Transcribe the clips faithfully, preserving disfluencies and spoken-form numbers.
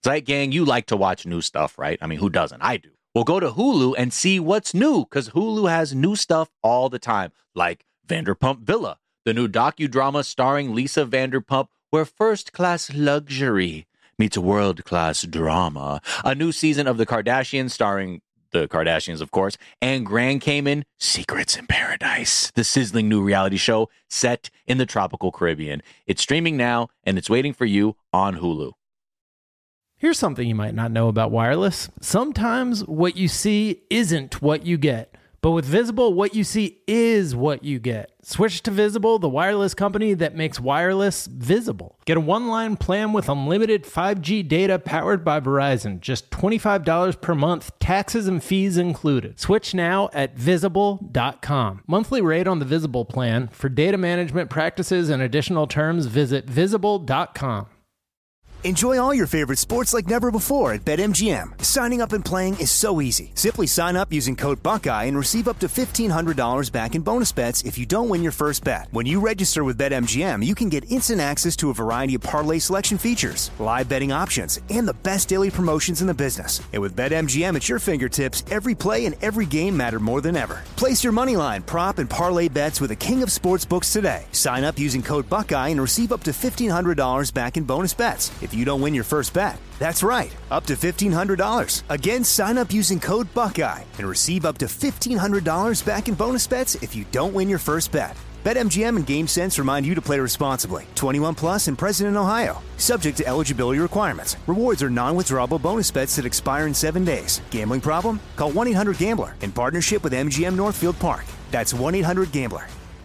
Zeit Gang, you like to watch new stuff, right? I mean, who doesn't? I do. Well, go to Hulu and see what's new, because Hulu has new stuff all the time, like Vanderpump Villa, the new docudrama starring Lisa Vanderpump, where first-class luxury meets world-class drama. A new season of The Kardashians starring the Kardashians, of course, and Grand Cayman, Secrets in Paradise, the sizzling new reality show set in the tropical Caribbean. It's streaming now, and it's waiting for you on Hulu. Here's something you might not know about wireless. Sometimes what you see isn't what you get. But with Visible, what you see is what you get. Switch to Visible, the wireless company that makes wireless visible. Get a one-line plan with unlimited five G data powered by Verizon. Just twenty-five dollars per month, taxes and fees included. Switch now at visible dot com. Monthly rate on the Visible plan. For data management practices and additional terms, visit visible dot com. Enjoy all your favorite sports like never before at BetMGM. Signing up and playing is so easy. Simply sign up using code Buckeye and receive up to fifteen hundred dollars back in bonus bets if you don't win your first bet. When you register with BetMGM, you can get instant access to a variety of parlay selection features, live betting options, and the best daily promotions in the business. And with BetMGM at your fingertips, every play and every game matter more than ever. Place your moneyline, prop, and parlay bets with the king of sportsbooks today. Sign up using code Buckeye and receive up to fifteen hundred dollars back in bonus bets if you don't win your first bet. That's right, up to fifteen hundred dollars. Again, sign up using code Buckeye and receive up to fifteen hundred dollars back in bonus bets if you don't win your first bet. BetMGM and GameSense remind you to play responsibly. twenty-one plus and present in Ohio. Subject to eligibility requirements. Rewards are non-withdrawable bonus bets that expire in seven days. Gambling problem? Call one eight hundred gambler in partnership with M G M Northfield Park. That's one eight hundred gambler.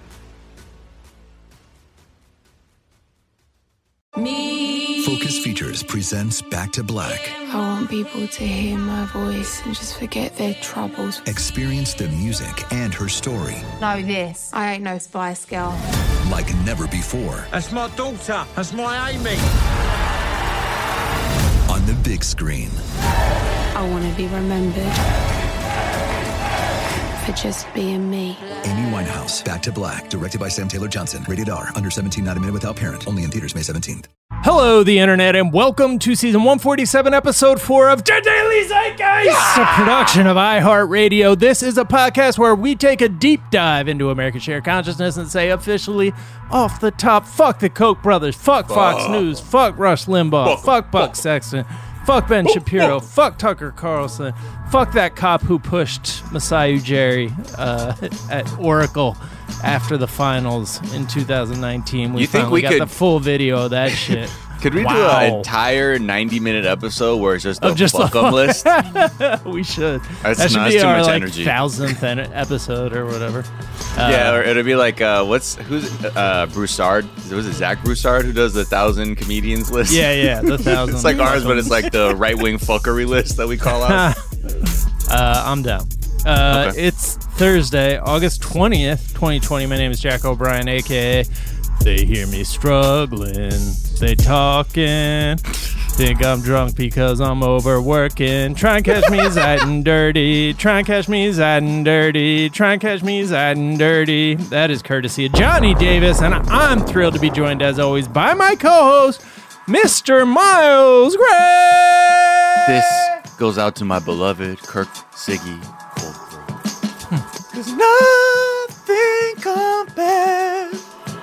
Me. Focus Features presents Back to Black. I want people to hear my voice and just forget their troubles. Experience the music and her story. Know this. I ain't no Spice Girl. Like never before. That's my daughter. That's my Amy. On the big screen. I want to be remembered for just being me. Amy Winehouse, Back to Black, directed by Sam Taylor Johnson. Rated R, under seventeen, not a minute without parent. Only in theaters May seventeenth. Hello, the internet, and welcome to season one forty-seven, episode four of The Daily Zeitgeist, yeah! A production of iHeartRadio. This is a podcast where we take a deep dive into American shared consciousness and say officially, off the top, fuck the Koch brothers, fuck Fox oh. News, fuck Rush Limbaugh, fuck, fuck Buck fuck. Sexton, fuck Ben oh, Shapiro, oh. fuck Tucker Carlson, fuck that cop who pushed Masai Ujiri uh, at Oracle after the finals in two thousand nineteen. We you think finally we got could... the full video of that shit. Could we wow. do an entire ninety-minute episode where it's just a just fuck 'em list? We should. That's that should not, be too our much like energy. thousandth episode or whatever. Uh, yeah, or it'll be like uh, what's who's uh, Broussard? Was it Zach Broussard who does the thousand comedians list? Yeah, yeah, the thousand. It's like ours, but it's like the right wing fuckery list that we call out. uh, I'm down. Uh, okay. It's Thursday, August twentieth, twenty twenty. My name is Jack O'Brien, a k a. They hear me struggling, they talking, think I'm drunk because I'm overworking. Try and catch me zaddin' dirty, try and catch me zaddin' dirty, try and catch me zaddin' dirty. That is courtesy of Johnny Davis, and I'm thrilled to be joined, as always, by my co-host, Mister Miles Gray. This goes out to my beloved Kirk Siggy. Cause nothing compares.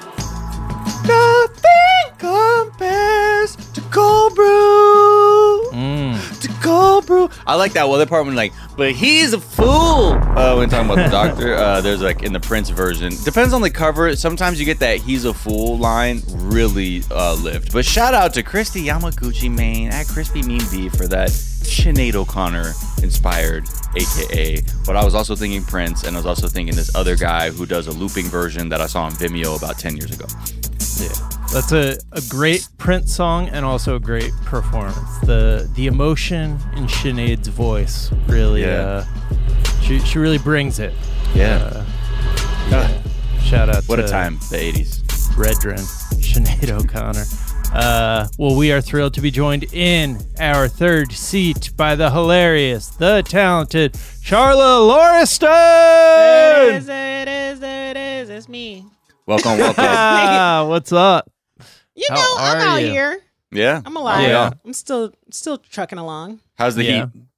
Nothing compares to cold brew. Mm. To cold brew. I like that other part when like, but he's a fool. Uh, when talking about the doctor, uh, there's like in the Prince version. Depends on the cover. Sometimes you get that "he's a fool" line really uh, lived. But shout out to Christy Yamaguchi, man, at Crispy Mean Bee for that Sinead O'Connor inspired, A K A. But I was also thinking Prince, and I was also thinking this other guy who does a looping version that I saw on Vimeo about ten years ago. Yeah, that's a, a great Prince song and also a great performance. The the emotion in Sinead's voice really, yeah. uh, she she really brings it. Yeah. Uh, yeah. Shout out what to a time, the eighties. Redren, Sinead O'Connor. Uh, well, we are thrilled to be joined in our third seat by the hilarious, the talented Charla Lauriston. There it is, there it is, there it is. It's me. Welcome, welcome. Ah, what's up? You How know, I'm are out you? here. Yeah. I'm alive. Yeah. I'm still still trucking along. How's the Yeah. heat?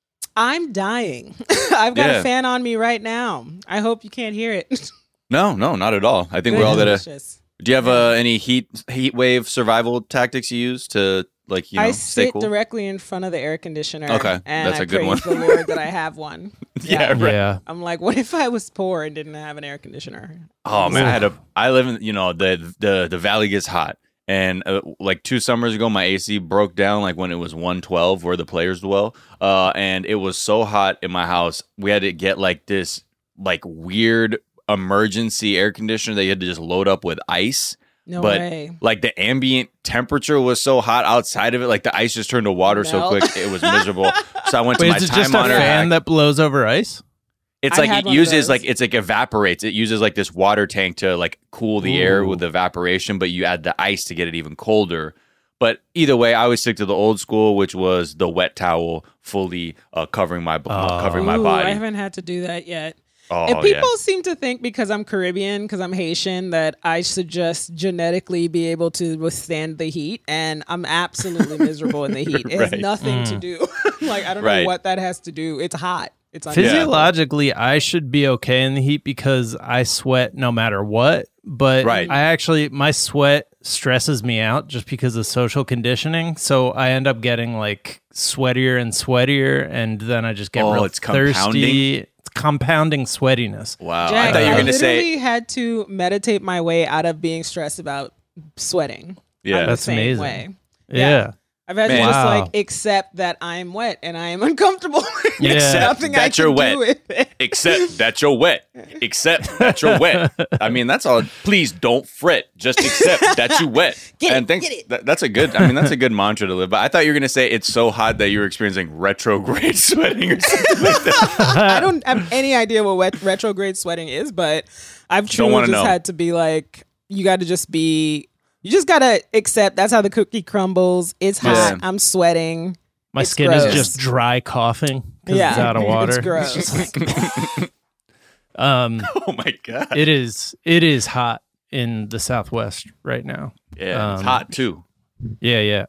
I'm dying. I've got Yeah. a fan on me right now. I hope you can't hear it. No, no, not at all. I think we're all gonna. Delicious. Do you have uh, any heat heat wave survival tactics you use to like you know I stay sit cool? directly in front of the air conditioner. Okay, and that's I a good praise one. the Lord that I have one. Yeah, right. Yeah. I'm like, what if I was poor and didn't have an air conditioner? Oh man, I had a. I live in you know the the the valley gets hot, and uh, like two summers ago, my A C broke down like when it was one twelve where the players dwell, uh, and it was so hot in my house we had to get like this like weird emergency air conditioner that you had to just load up with ice. No but way. like the ambient temperature was so hot outside of it, like the ice just turned to water so Melt. quick it was miserable. So I went Wait, to my is it time just a monitor. fan that blows over ice? It's I like had it one of uses those. like it's like evaporates. It uses like this water tank to like cool the air Ooh. with evaporation, but you add the ice to get it even colder. But either way, I always stick to the old school, which was the wet towel fully uh, covering my uh, covering my Ooh, body. I haven't had to do that yet. Oh And people yeah. seem to think because I'm Caribbean, because I'm Haitian, that I should just genetically be able to withstand the heat. And I'm absolutely miserable in the heat. It has Right. nothing to do. Like, I don't Right. know what that has to do. It's hot. It's unbearable. Physiologically, I should be okay in the heat because I sweat no matter what. But Right. I actually, my sweat stresses me out just because of social conditioning. So I end up getting like sweatier and sweatier, and then I just get Oh, real it's compounding? thirsty. It's compounding sweatiness. Wow. Jack, I thought you were I gonna literally say had to meditate my way out of being stressed about sweating. Yeah. I'm the That's same amazing. Way. Yeah. I've had Man. to just Wow. like accept that I'm wet and I am uncomfortable. Yeah. There's Accept nothing I that can you're wet. do with it. Except that you're wet. Except that you're wet. I mean, that's all. Please don't fret. Just accept that you wet. Get it, and thanks, get it. that- that's a good. I mean, that's a good mantra to live by. I thought you were gonna say it's so hot that you're experiencing retrograde sweating or something like that. I don't have any idea what wet, retrograde sweating is, but I've truly wanna just know. had to be like, you got to just be, you just got to accept that's how the cookie crumbles. It's hot. Yeah. I'm sweating. My It's skin gross. is just dry coughing because Yeah. it's out of water. It's gross. just like- um, Oh my god. it is. It is hot in the Southwest right now. Yeah, it's Um, hot too. Yeah, yeah.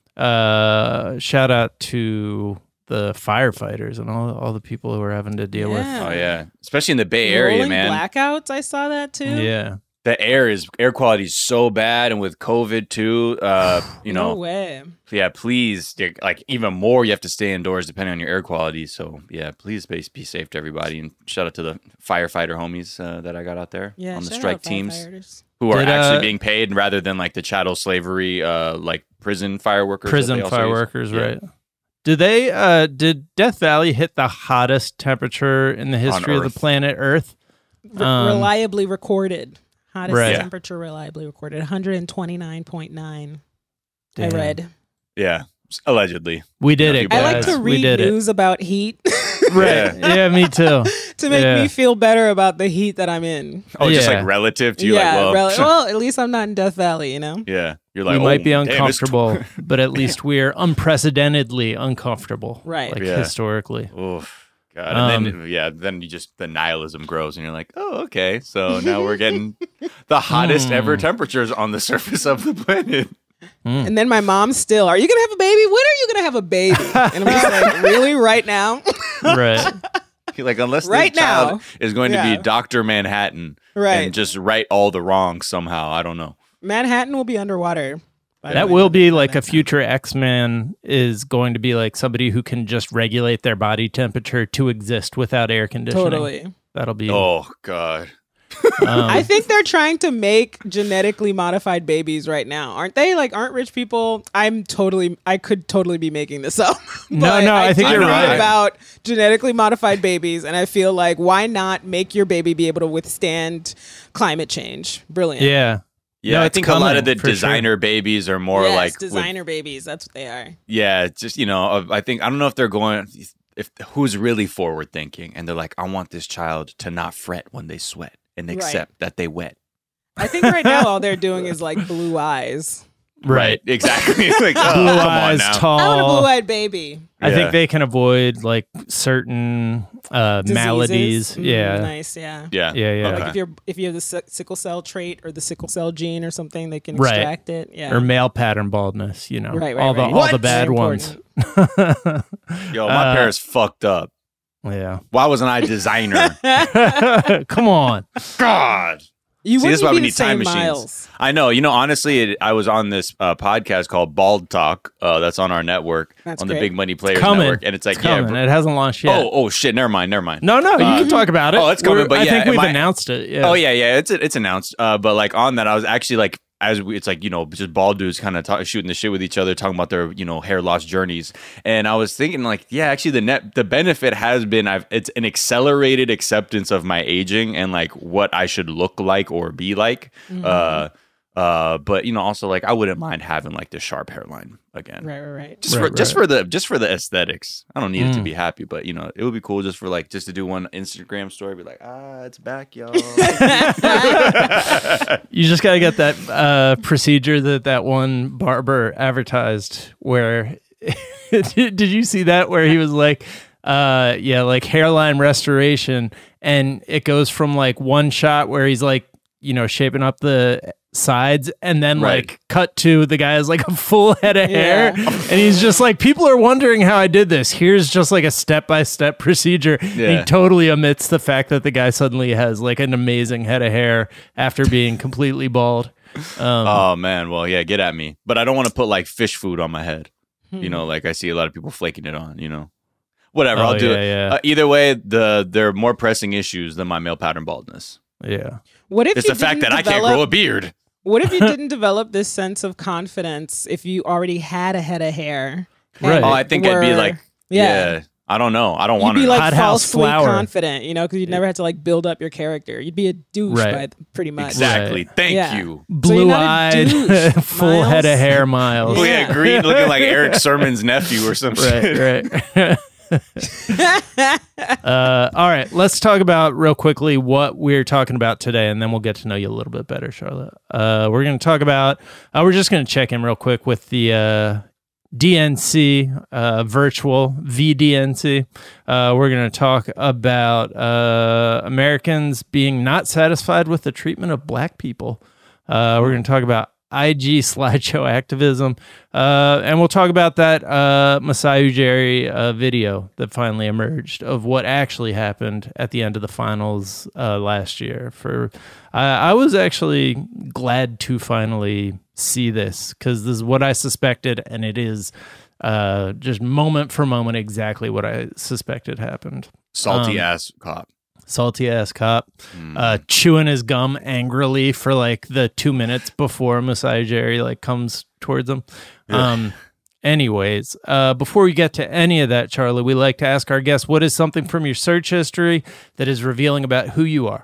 Uh, shout out to the firefighters and all all the people who are having to deal Yeah. Oh yeah, especially in the Bay Area, Rolling man. blackouts. I saw that too. with. Yeah. The air is air quality is so bad, and with COVID too. Uh, you No know, way. yeah. Please, you're- like even more, you have to stay indoors depending on your air quality. So yeah, please be, be safe to everybody, and shout out to the firefighter homies uh, that I got out there Yeah. on the shout strike out teams firefighters. who are Did, actually uh, being paid rather than like the chattel slavery, uh, like prison fireworkers. that Prison they also use. fireworkers, Yeah. right? Did they? Uh, did Death Valley hit the hottest temperature in the history of Earth. the planet Earth? Re- Um, reliably recorded. Hottest Right. temperature reliably recorded. one hundred twenty-nine point nine. I Damn. read. Yeah, allegedly. We did Yeah, it, people I guys. like to we read did news about heat it. Right? Yeah, me too. to make Yeah. me feel better about the heat that I'm in. Oh, just Yeah. like relative to you, yeah, like well, rel- well, at least I'm not in Death Valley, you know? yeah. You're like we oh, might be damn, it's uncomfortable, but at least we're unprecedentedly uncomfortable. Right. Like Yeah. historically. Oof. God. And then Um, yeah, then you just the nihilism grows and you're like, oh, okay. So now we're getting the hottest Hmm. ever temperatures on the surface of the planet. And then my mom's still, are you going to have a baby? When are you going to have a baby? And I'm just like, really? Right now? Right. You're like, unless Right the child now. is going to Yeah. be Doctor Manhattan Right. and just right all the wrongs somehow. I don't know. Manhattan will be underwater. by That the way. will be like a future X-Men is going to be like somebody who can just regulate their body temperature to exist without air conditioning. Totally. That'll be. Oh God. um, I think they're trying to make genetically modified babies right now, aren't they? Like, aren't rich people? I'm totally, I could totally be making this up. No, But no, I think do you're read right. about genetically modified babies, and I feel like why not make your baby be able to withstand climate change? Brilliant. yeah. Yeah, No, I it's think a lot of coming, the for sure. designer babies are more Yes, like with- designer babies. That's what they are. yeah, it's just you know, uh, I think I don't know if they're going if who's really forward thinking and they're like, I want this child to not fret when they sweat and Right. accept that they wet. I think right now all they're doing is like blue eyes. Right. exactly. Like, oh, Blue come eyes, on now. I want a tall. blue-eyed baby. I Yeah. think they can avoid like certain uh, Diseases. maladies. Mm, yeah. Nice. Yeah. Yeah. Yeah, yeah. Like Okay. if you're if you have the si- sickle cell trait or the sickle cell gene or something, they can Right. extract it. Yeah. Or male pattern baldness, you know. Right, right, all the right. all the What? bad Very ones. Yo, my Uh, parents fucked up. Yeah. Why wasn't I a designer? Come on. God. You See, this is wouldn't why be we the need time same machines. miles. I know. You know, honestly, it, I was on this uh, podcast called Bald Talk. Uh, that's on our network, That's on the great. Big Money Players Coming. Network, and it's like, It's yeah, coming. bro- It hasn't launched yet. oh, oh, shit. Never mind. Never mind. No, no, you Uh, can talk about it. oh, it's coming, We're- but I yeah, think am we've I- announced it. Yeah. Oh yeah, yeah. It's it's announced. Uh, but like on that, I was actually like, as we, it's like you know, just bald dudes kind of talk, shooting the shit with each other, talking about their you know hair loss journeys. And I was thinking like, yeah, actually, the net the benefit has been I've it's an accelerated acceptance of my aging and like what I should look like or be like. Mm-hmm. Uh, uh, but you know, also like I wouldn't mind having like the sharp hairline again. Right, right, right. Just Right, for just right. for the just for the aesthetics. I don't need it to Mm. be happy, but you know, it would be cool just for like just to do one Instagram story, be like, ah, it's back, y'all. You just got to get that uh, procedure that that one barber advertised where did you see that where he was like uh yeah like hairline restoration and it goes from like one shot where he's like you know shaping up the sides and then Right. like cut to the guy has like a full head of hair Yeah. and he's just like people are wondering how I did this. Here's just like a step-by-step procedure. And Yeah. he totally omits the fact that the guy suddenly has like an amazing head of hair after being completely bald. Um, Oh man, well yeah, get at me. But I don't want to put like fish food on my head. You know, like I see a lot of people flaking it on, you know. Whatever, Oh, I'll do yeah, it. yeah. Uh, either way, the there are more pressing issues than my male pattern baldness. yeah. What if It's you the fact that didn't I can't develop- grow a beard. What if you didn't develop this sense of confidence if you already had a head of hair? and Right. Oh, I think I'd be were- like, yeah. I don't know. I don't You'd want be to. like Hothouse falsely flower. confident, you know, because you never had to like build up your character. You'd be a douche Right. by th- pretty much. Exactly. Thank Yeah. you. So you're not a Blue-eyed, douche, full head of Miles. hair, Miles. Oh yeah, green looking like Eric Sermon's nephew or some shit. Right, right. uh, all right, let's talk about real quickly what we're talking about today, and then we'll get to know you a little bit better, Charlotte. Uh, we're going to talk about. Uh, we're just going to check in real quick with the uh, D N C uh, virtual V D N C. Uh, we're going to talk about uh, Americans being not satisfied with the treatment of Black people. Uh, we're going to talk about I G slideshow activism. Uh, and we'll talk about that uh, Masai Ujiri uh, video that finally emerged of what actually happened at the end of the finals uh, last year. For I I was actually glad to finally see this because this is what I suspected, and it is uh, just moment for moment exactly what I suspected happened. Salty Um, ass cop. Salty ass cop, uh, chewing his gum angrily for like the two minutes before Masai Ujiri like comes towards him. Um, anyways, uh, before we get to any of that, Charlie, we like to ask our guests, what is something from your search history that is revealing about who you are?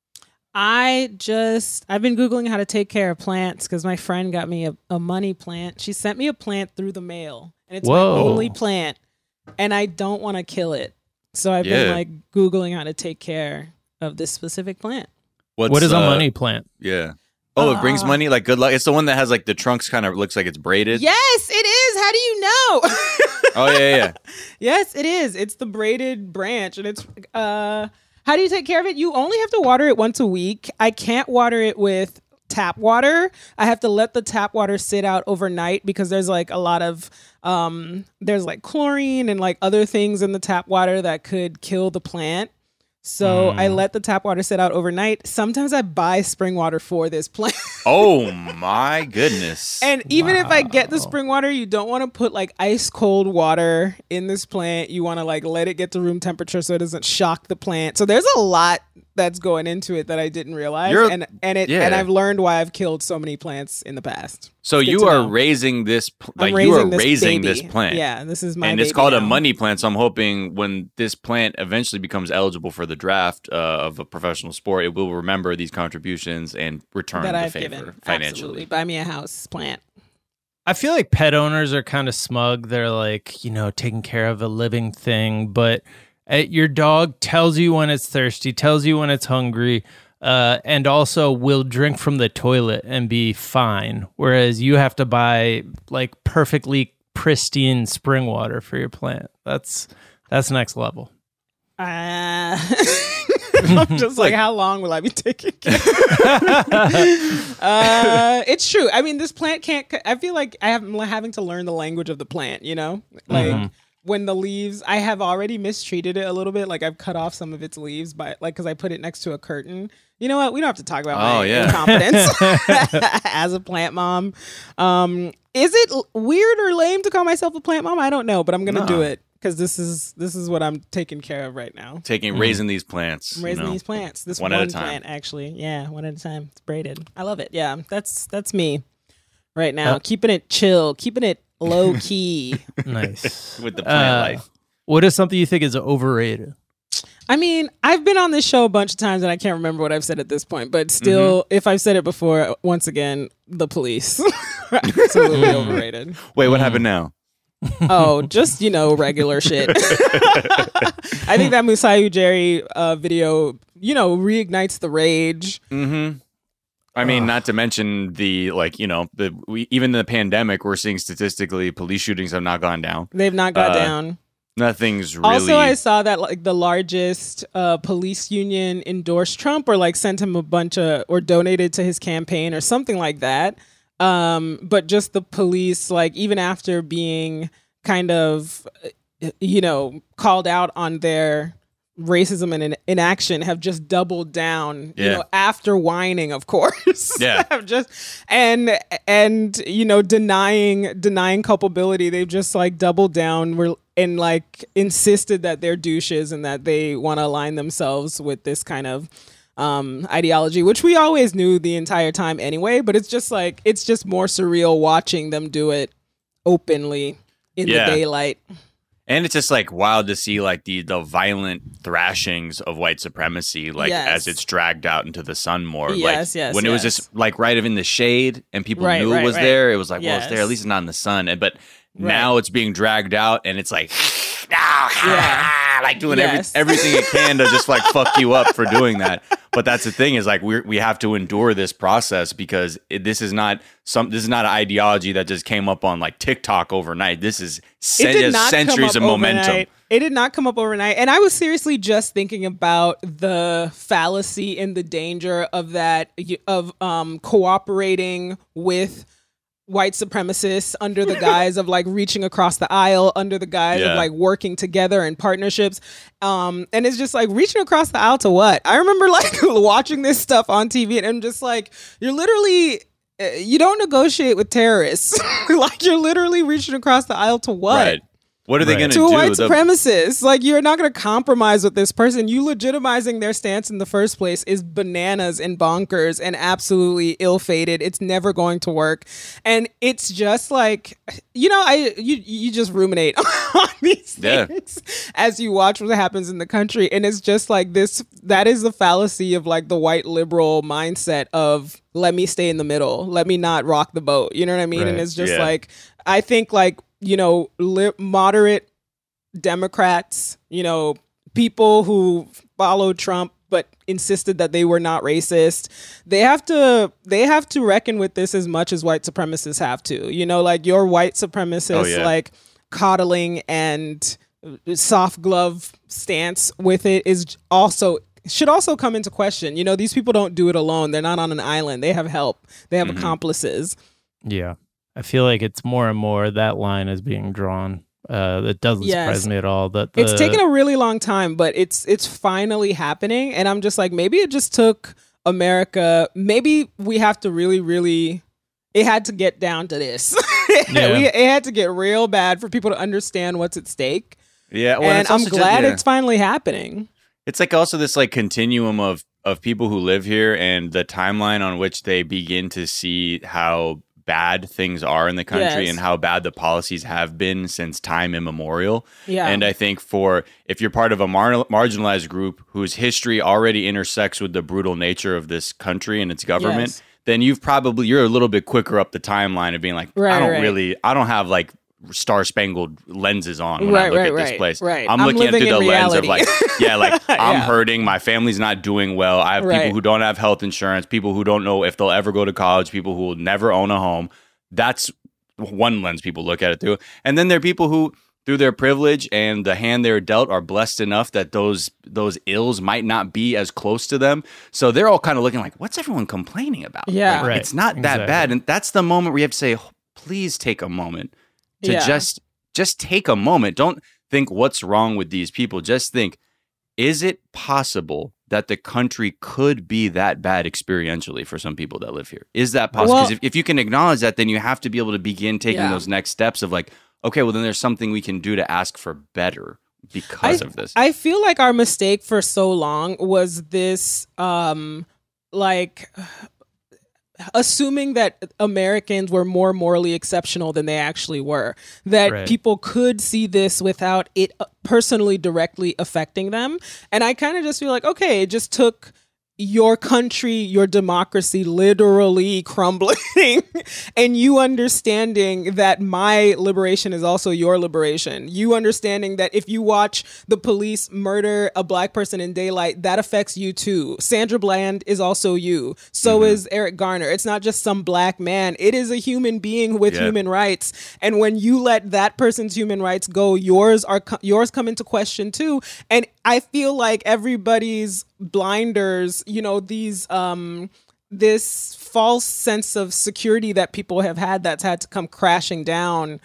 I just I've been Googling how to take care of plants because my friend got me a, a money plant. She sent me a plant through the mail, and it's Whoa. my only plant, and I don't want to kill it. So I've Yeah. been like Googling how to take care of this specific plant. What's, what is a uh, money plant? Yeah. Oh, it brings Uh, money. Like good luck. It's the one that has like the trunks kind of looks like it's braided. Yes, it is. How do you know? Oh yeah, yeah. Yes, it is. It's the braided branch, and it's uh how do you take care of it? You only have to water it once a week. I can't water it with tap water. I have to let the tap water sit out overnight because there's like a lot of um there's like chlorine and like other things in the tap water that could kill the plant. So I let the tap water sit out overnight. Sometimes I buy spring water for this plant. Oh my goodness. And even if I get the spring water, you don't want to put like ice cold water in this plant. You want to like let it get to room temperature so it doesn't shock the plant. So there's a lot that's going into it that I didn't realize. You're- and and it yeah. and I've learned why I've killed so many plants in the past. so It's good you to are know. raising this pl- I'm like you are this raising baby. this plant. Yeah, this is my and it's baby called a now. money plant. So I'm hoping when this plant eventually becomes eligible for the draft uh, of a professional sport, it will remember these contributions and return that the I've favor given. financially. Absolutely. Buy me a house plant. I feel like pet owners are kind of smug. They're like, you know, taking care of a living thing, but uh, your dog tells you when it's thirsty, tells you when it's hungry, uh, and also will drink from the toilet and be fine. Whereas you have to buy like perfectly pristine spring water for your plant. That's that's next level. Uh, I'm just like, how long will I be taking care? uh, it's true. I mean, this plant can't. I feel like I have, I'm having to learn the language of the plant. You know, like mm-hmm. when the leaves, I have already mistreated it a little bit. Like I've cut off some of its leaves, by like because I put it next to a curtain. You know what? We don't have to talk about oh, my yeah. incompetence as a plant mom. Um, is it l- weird or lame to call myself a plant mom? I don't know, but I'm gonna no. do it. Because this is this is what I'm taking care of right now. Taking mm. raising these plants. I'm raising you know, these plants. This one, one at a time. plant, actually. Yeah, one at a time. It's braided. I love it. Yeah, that's that's me right now. Uh, keeping it chill, keeping it low key. Nice. With the plant uh, life. What is something you think is overrated? I mean, I've been on this show a bunch of times and I can't remember what I've said at this point, but still, mm-hmm. if I've said it before, once again, the police. Absolutely overrated. Wait, what mm. happened now? Oh, just, you know, regular shit. I think that Musayu Jerry uh, video, you know, reignites the rage. Mm-hmm. I mean, Ugh. not to mention the, like, you know, the we, even the pandemic, we're seeing statistically police shootings have not gone down. They've not gone uh, down. Nothing's really... Also, I saw that like the largest uh, police union endorsed Trump or like sent him a bunch of, or donated to his campaign or something like that. Um, but just the police, like even after being kind of, you know, called out on their racism and in- inaction, have just doubled down. Yeah. You know, after whining, of course. Yeah. have just and and you know denying denying culpability. They've just like doubled down. We're and like insisted that they're douches and that they want to align themselves with this kind of. Um, ideology, which we always knew the entire time anyway, but it's just like, it's just more surreal watching them do it openly in yeah. the daylight. And it's just like wild to see like the, the violent thrashings of white supremacy, like yes. as it's dragged out into the sun more. Yes, like yes, when yes. it was just like right in the shade and people right, knew right, it was right. there. It was like, yes. well, it's there. At least it's not in the sun. And, but right. now it's being dragged out and it's like, yeah. like doing yes. every, everything it can to just like fuck you up for doing that. But that's the thing is like we we have to endure this process because it, this is not some this is not an ideology that just came up on like TikTok overnight. This is it did not centuries of overnight. momentum. It did not come up overnight. And I was seriously just thinking about the fallacy and the danger of that of um, cooperating with white supremacists under the guise of like reaching across the aisle, under the guise yeah. of like working together in partnerships. Um, and it's just like reaching across the aisle to what? I remember like watching this stuff on T V and I'm just like, you're literally, uh, you don't negotiate with terrorists. Like you're literally reaching across the aisle to what? Right. What are they Right. going to To do? a white The- supremacist. Like, you're not going to compromise with this person. You legitimizing their stance in the first place is bananas and bonkers and absolutely ill-fated. It's never going to work. And it's just like, you know, I you you just ruminate on these Yeah. things as you watch what happens in the country. And it's just like this, that is the fallacy of like the white liberal mindset of let me stay in the middle. Let me not rock the boat. You know what I mean? Right. And it's just Yeah. like, I think like, you know, li- moderate Democrats, you know, people who followed Trump but insisted that they were not racist. They have to they have to reckon with this as much as white supremacists have to. You know, like your white supremacist Oh, yeah. like coddling and soft glove stance with it is also should also come into question. You know, these people don't do it alone. They're not on an island. They have help. They have Mhm. accomplices. Yeah. I feel like it's more and more that line is being drawn. Uh, it doesn't Yes. surprise me at all. That the, It's taken a really long time, but it's it's finally happening. And I'm just like, maybe it just took America. Maybe we have to really, really. It had to get down to this. Yeah. we, it had to get real bad for people to understand what's at stake. Yeah, well, and it's I'm also just- glad yeah. it's finally happening. It's like also this like continuum of of people who live here and the timeline on which they begin to see how bad things are in the country Yes. and how bad the policies have been since time immemorial. Yeah. And I think for if you're part of a mar- marginalized group whose history already intersects with the brutal nature of this country and its government, Yes. then you've probably you're a little bit quicker up the timeline of being like, Right, I don't right. really, I don't have like star spangled lenses on when I Right, look right, at this right, place. right. I'm I'm looking at it living through the in lens of reality. like, yeah, like I'm Yeah. hurting. My family's not doing well. I have Right. people who don't have health insurance, people who don't know if they'll ever go to college, people who will never own a home. That's one lens people look at it through. And then there are people who through their privilege and the hand they're dealt are blessed enough that those those ills might not be as close to them. So they're all kind of looking like, what's everyone complaining about? Yeah. Like, Right. it's not that Exactly. bad. And that's the moment where you have to say, oh, please take a moment to Yeah. just just take a moment. Don't think what's wrong with these people. Just think, is it possible that the country could be that bad experientially for some people that live here? Is that possible? Because Well- if, if you can acknowledge that, then you have to be able to begin taking Yeah. those next steps of like, okay, well, then there's something we can do to ask for better because I, of this. I feel like our mistake for so long was this, um, like, assuming that Americans were more morally exceptional than they actually were. That Right. people could see this without it personally directly affecting them. And I kind of just feel like, okay, it just took your country, your democracy literally crumbling and you understanding that my liberation is also your liberation. You understanding that if you watch the police murder a black person in daylight, that affects you too. Sandra Bland is also you. So is Eric Garner. It's not just some black man. It is a human being with Yeah. human rights. And when you let that person's human rights go, yours are co- yours come into question too. And I feel like everybody's blinders, you know, these um this false sense of security that people have had that's had to come crashing down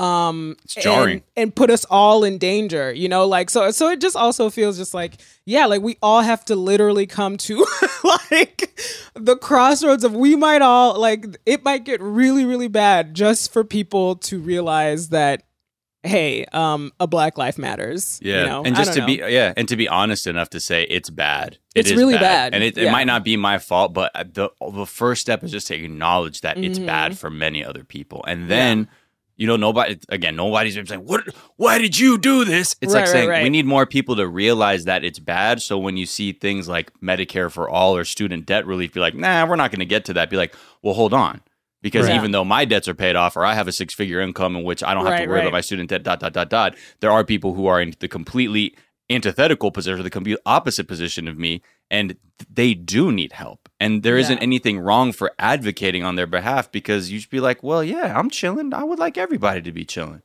um It's jarring. and, and put us all in danger, you know, like so so it just also feels just like, yeah, like we all have to literally come to like the crossroads of we might all like it might get really really bad just for people to realize that, hey, um, a Black life matters. Yeah, you know? and I just to don't be know. yeah, and to be honest enough to say it's bad. It It's is really bad. and it, it Yeah. might not be my fault, but the the first step is just to acknowledge that it's Mm-hmm. bad for many other people, and then you know nobody again nobody's been saying what why did you do this? It's Right, like right, saying right. we need more people to realize that it's bad. So when you see things like Medicare for all or student debt relief, be like, nah, we're not going to get to that. Be like, well, hold on. Because Right. even though my dets are paid off or I have a six-figure income in which I don't have Right, to worry right. about my student debt, dot, dot, dot, dot, there are people who are in the completely antithetical position or the complete opposite position of me, and they do need help. And there Yeah. isn't anything wrong for advocating on their behalf because you should be like, well, yeah, I'm chilling. I would like everybody to be chilling.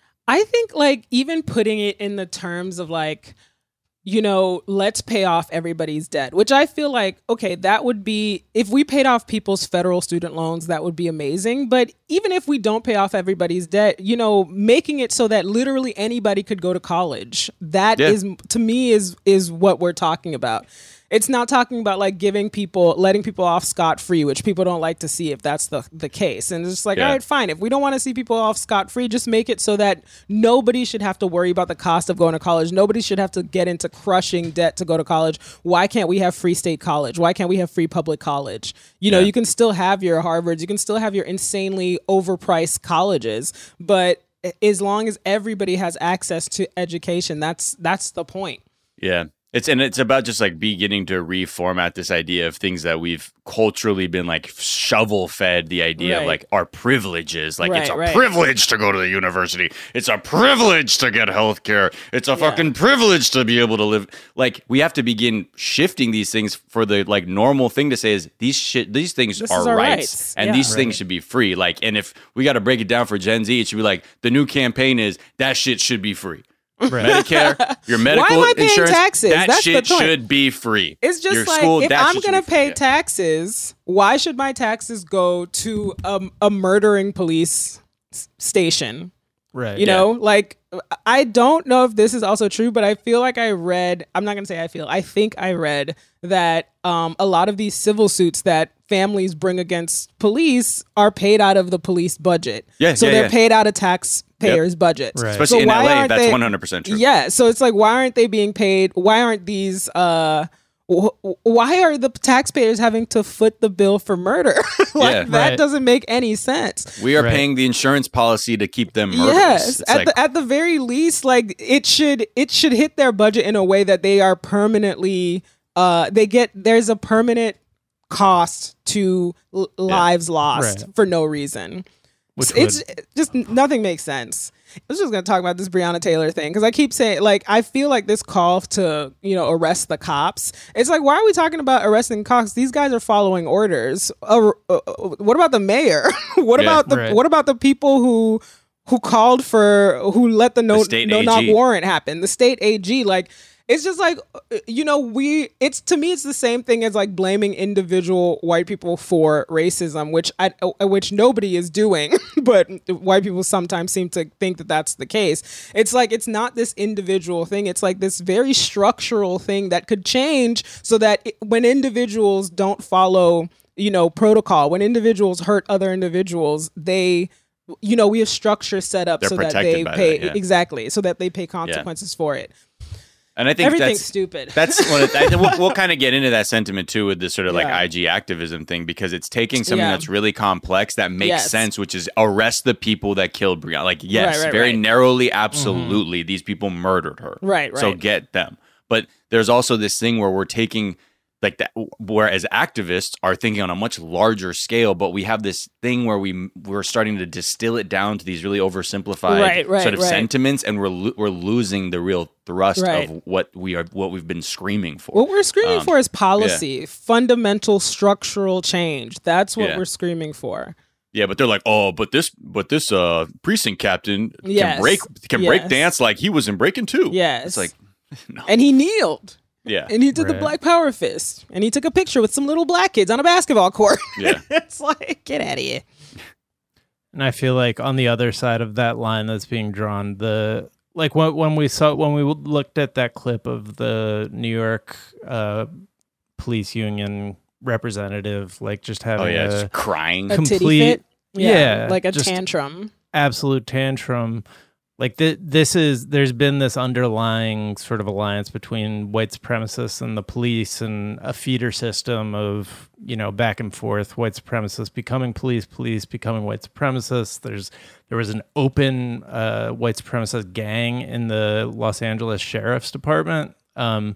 I think like even putting it in the terms of like, you know, let's pay off everybody's debt, which I feel like, okay, that would be, if we paid off people's federal student loans, that would be amazing. But even if we don't pay off everybody's debt, you know, making it so that literally anybody could go to college, that Yeah. is, to me, is is what we're talking about. It's not talking about like giving people, letting people off scot-free, which people don't like to see if that's the, the case. And it's just like, Yeah. all right, fine. If we don't want to see people off scot-free, just make it so that nobody should have to worry about the cost of going to college. Nobody should have to get into crushing debt to go to college. Why can't we have free state college? Why can't we have free public college? You know, Yeah. you can still have your Harvards. You can still have your insanely overpriced colleges. But as long as everybody has access to education, that's that's the point. Yeah. It's and it's about just like beginning to reformat this idea of things that we've culturally been like shovel fed the idea Right. of like our privileges. Like it's Right, a right. privilege to go to the university. It's a privilege to get health care. It's a fucking privilege to be able to live. Like we have to begin shifting these things for the like normal thing to say is these shit these things This are is our rights, rights. and Yeah. these things should be free. Like and if we got to break it down for Gen Z, it should be like the new campaign is that shit should be free. Medicare, your medical am I paying insurance, taxes? that That's the shit point. should be free. It's just Your like school, if that I'm shit should gonna be free. pay Yeah. taxes, why should my taxes go to um, a murdering police s- station? Right. You know, like I don't know if this is also true, but I feel like I read. I'm not gonna say I feel. I think I read that um, a lot of these civil suits that families bring against police are paid out of the police budget. Yeah, so yeah, they're yeah. paid out of taxpayers' budgets. Right. Especially So in why L A, aren't that's they- one hundred percent true. Yeah, so it's like, why aren't they being paid? Why aren't these? Uh, wh- why are the taxpayers having to foot the bill for murder? like Yeah. that Right. doesn't make any sense. We are Right. paying the insurance policy to keep them murderous. Yes, It's at like, the at the very least, like it should it should hit their budget in a way that they are permanently. Uh, they get there's a permanent cost to l- lives lost Right. for no reason. Which it's just nothing makes sense. I was just gonna talk about this Breonna Taylor thing because I keep saying, like, I feel like this call to, you know, arrest the cops. It's like, why are we talking about arresting cops? These guys are following orders. Uh, uh, uh, what about the mayor? what Yeah, about the right. what about the people who who called for, who let the no, state no A G. knock warrant happen. The state A G, like, it's just like, you know, we, it's, to me, it's the same thing as like blaming individual white people for racism, which I, which nobody is doing, but white people sometimes seem to think that that's the case. It's like, it's not this individual thing. It's like this very structural thing that could change so that it, when individuals don't follow, you know, protocol, when individuals hurt other individuals, they, you know, we have structure set up They're so that protected they by pay, that, yeah. exactly, so that they pay consequences yeah. for it. And I think everything's that's, stupid. That's one of the, we'll, we'll kind of get into that sentiment too with this sort of like Yeah. I G activism thing, because it's taking something Yeah. that's really complex that makes Yes. sense, which is arrest the people that killed Breonna. Like, yes, Right, right, very right. narrowly, absolutely, these people murdered her. Right, So right. get them. But there's also this thing where we're taking like that, whereas activists are thinking on a much larger scale, but we have this thing where we we're starting to distill it down to these really oversimplified Right, right, sort of right. sentiments, and we're lo- we're losing the real thrust Right. of what we are what we've been screaming for. What we're screaming Um, for is policy, fundamental structural change. That's what Yeah. we're screaming for. Yeah, but they're like, oh, but this, but this uh, precinct captain Yes. can break can break Yes. dance like he was in Breaking Two. Yes. It's like, no. And he kneeled. Yeah, And he did the Right. Black Power fist. And he took a picture with some little black kids on a basketball court. Yeah. It's like, get out of here. And I feel like on the other side of that line that's being drawn, the like when when we saw when we looked at that clip of the New York uh, police union representative, like just having oh yeah, a just crying. A titty complete, fit? yeah, Like a just tantrum. absolute tantrum. Like th- this is there's been this underlying sort of alliance between white supremacists and the police, and a feeder system of, you know, back and forth, white supremacists becoming police, police becoming white supremacists. There's there was an open uh, white supremacist gang in the Los Angeles Sheriff's Department, um,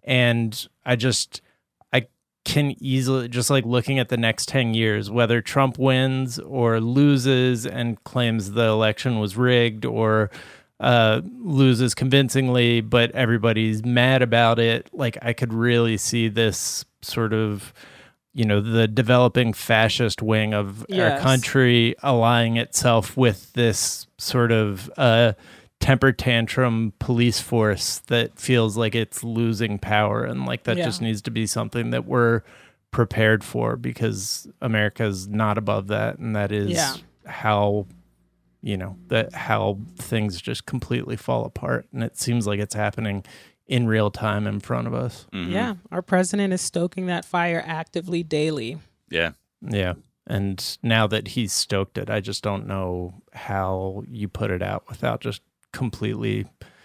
and I just I can easily, just like looking at the next ten years, whether Trump wins or loses and claims the election was rigged, or uh, loses convincingly, but everybody's mad about it. Like, I could really see this sort of, you know, the developing fascist wing of Yes. our country allying itself with this sort of uh, temper tantrum police force that feels like it's losing power, and like that Yeah. just needs to be something that we're prepared for, because America's not above that, and that is Yeah. how, you know, that how things just completely fall apart, and it seems like it's happening in real time in front of us. Mhm. Yeah. Our president is stoking that fire actively daily. Yeah. Yeah. And now that he's stoked it, I just don't know how you put it out without just completely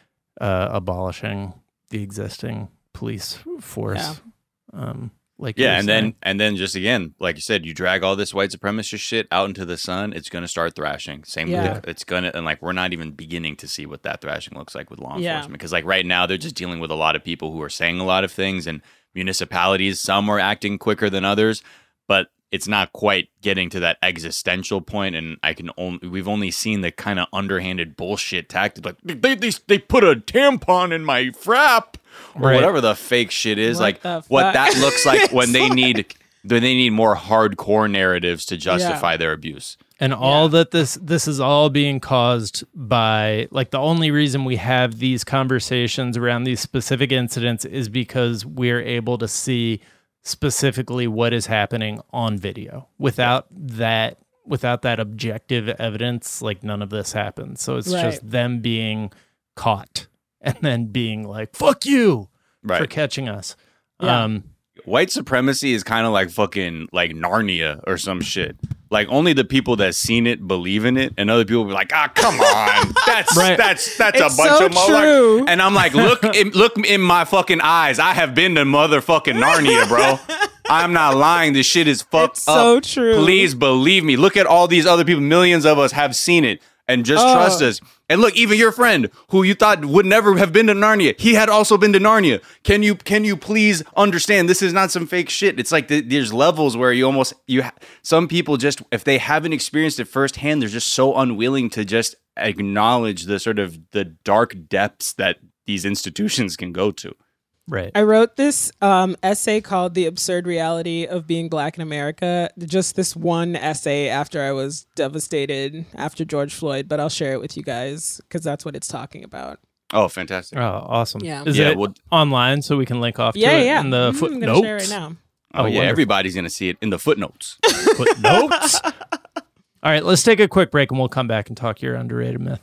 uh, abolishing the existing police force. Um, like you Yeah, were and then saying. and then just again, like you said, you drag all this white supremacist shit out into the sun, it's going to start thrashing. Same Yeah. with it's going to, and like we're not even beginning to see what that thrashing looks like with law Yeah. enforcement, because like right now they're just dealing with a lot of people who are saying a lot of things, and municipalities, some are acting quicker than others, but it's not quite getting to that existential point. And I can only we've only seen the kind of underhanded bullshit tactic, like they they they put a tampon in my frap or Right. whatever the fake shit is. What like the what fuck? that looks like when they It's need when they need more hardcore narratives to justify their abuse. And all that this this is all being caused by, like, the only reason we have these conversations around these specific incidents is because we're able to see specifically what is happening on video. Without that without that objective evidence, like, none of this happens. So it's Right. just them being caught and then being like, fuck you for Right. catching us. Yeah. Um White supremacy is kind of like fucking like Narnia or some shit. Like only the people that seen it believe in it, and other people be like, "Ah, come on, that's Right. that's that's It's a bunch so of mother-" true. And I'm like, look, in, look in my fucking eyes. I have been to motherfucking Narnia, bro. I'm not lying. This shit is fucked It's up. so true. Please believe me. Look at all these other people. Millions of us have seen it, and just Oh. trust us. And look, even your friend who you thought would never have been to Narnia, he had also been to Narnia. Can you can you please understand? This is not some fake shit. It's like the, there's levels where you almost you. Ha- some people just, if they haven't experienced it firsthand, they're just so unwilling to just acknowledge the sort of the dark depths that these institutions can go to. Right. I wrote this um, essay called The Absurd Reality of Being Black in America. Just this one essay after I was devastated after George Floyd, but I'll share it with you guys because that's what it's talking about. Oh, fantastic. Oh, awesome. Yeah. Is Yeah, it well- online so we can link off to Yeah, it yeah. in the Mhm, footnotes? I'm going to share it right now. Oh, Oh, yeah, wonderful. everybody's going to see it in the footnotes. Footnotes? All right, let's take a quick break and we'll come back and talk your underrated myth.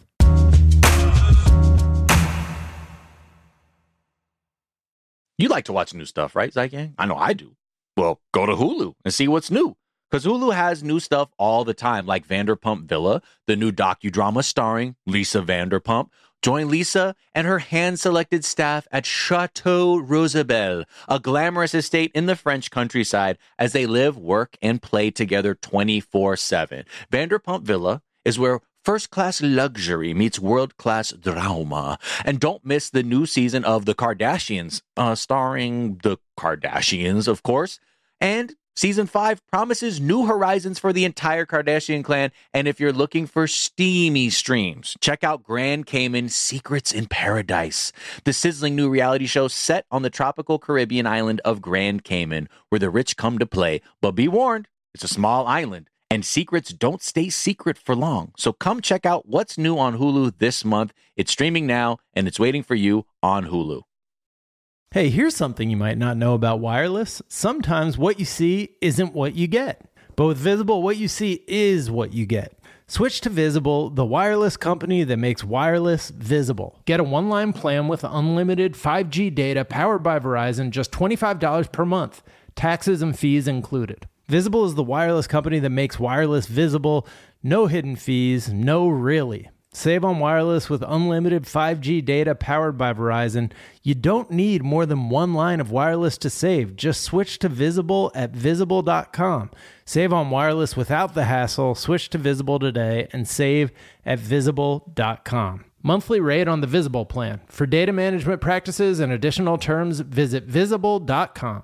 You like to watch new stuff, right, Zygang? I know I do. Well, go to Hulu and see what's new. Because Hulu has new stuff all the time, like Vanderpump Villa, the new docudrama starring Lisa Vanderpump. Join Lisa and her hand-selected staff at Chateau Rosabelle, a glamorous estate in the French countryside, as they live, work, and play together twenty-four seven. Vanderpump Villa is where first-class luxury meets world-class drama. And don't miss the new season of The Kardashians, uh, starring the Kardashians, of course. And season five promises new horizons for the entire Kardashian clan. And if you're looking for steamy streams, check out Grand Cayman Secrets in Paradise, the sizzling new reality show set on the tropical Caribbean island of Grand Cayman, where the rich come to play. But be warned, it's a small island, and secrets don't stay secret for long. So come check out what's new on Hulu this month. It's streaming now, and it's waiting for you on Hulu. Hey, here's something you might not know about wireless. Sometimes what you see isn't what you get. But with Visible, what you see is what you get. Switch to Visible, the wireless company that makes wireless visible. Get a one-line plan with unlimited five G data powered by Verizon, just twenty-five dollars per month. Taxes and fees included. Visible is the wireless company that makes wireless visible. No hidden fees, no really. Save on wireless with unlimited five G data powered by Verizon. You don't need more than one line of wireless to save. Just switch to Visible at visible dot com. Save on wireless without the hassle. Switch to Visible today and save at visible dot com. Monthly rate on the Visible plan. For data management practices and additional terms, visit visible dot com.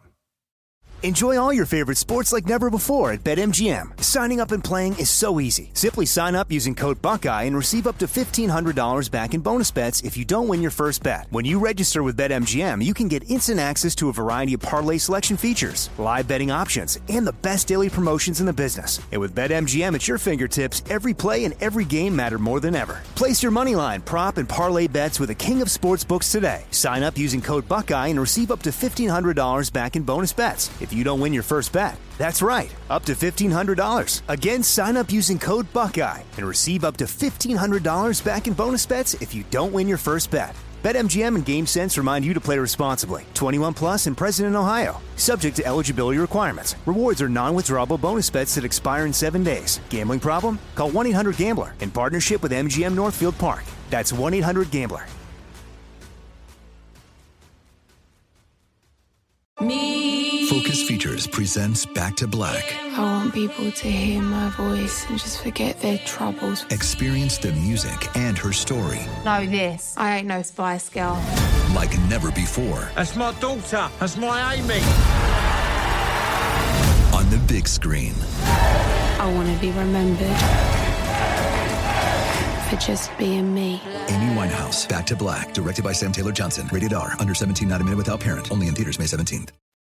Enjoy all your favorite sports like never before at BetMGM. Signing up and playing is so easy. Simply sign up using code Buckeye and receive up to fifteen hundred dollars back in bonus bets if you don't win your first bet. When you register with BetMGM, you can get instant access to a variety of parlay selection features, live betting options, and the best daily promotions in the business. And with BetMGM at your fingertips, every play and every game matter more than ever. Place your moneyline, prop, and parlay bets with the king of sportsbooks today. Sign up using code Buckeye and receive up to fifteen hundred dollars back in bonus bets if you don't win your first bet. That's right, up to fifteen hundred dollars. Again, sign up using code Buckeye and receive up to fifteen hundred dollars back in bonus bets if you don't win your first bet. BetMGM and GameSense remind you to play responsibly. twenty-one plus and present in Ohio. Subject to eligibility requirements. Rewards are non-withdrawable bonus bets that expire in seven days. Gambling problem? Call one eight hundred gambler in partnership with M G M Northfield Park. That's one eight hundred gambler. Focus Features presents Back to Black. I want people to hear my voice and just forget their troubles. Experience the music and her story Know this. I ain't no Spice Girl. like never before That's my daughter. That's my Amy. on the big screen. I want to be remembered for just being me. Amy Winehouse, Back to Black, directed by Sam Taylor Johnson. Rated R, under seventeen, not a minute without parent. Only in theaters May seventeenth.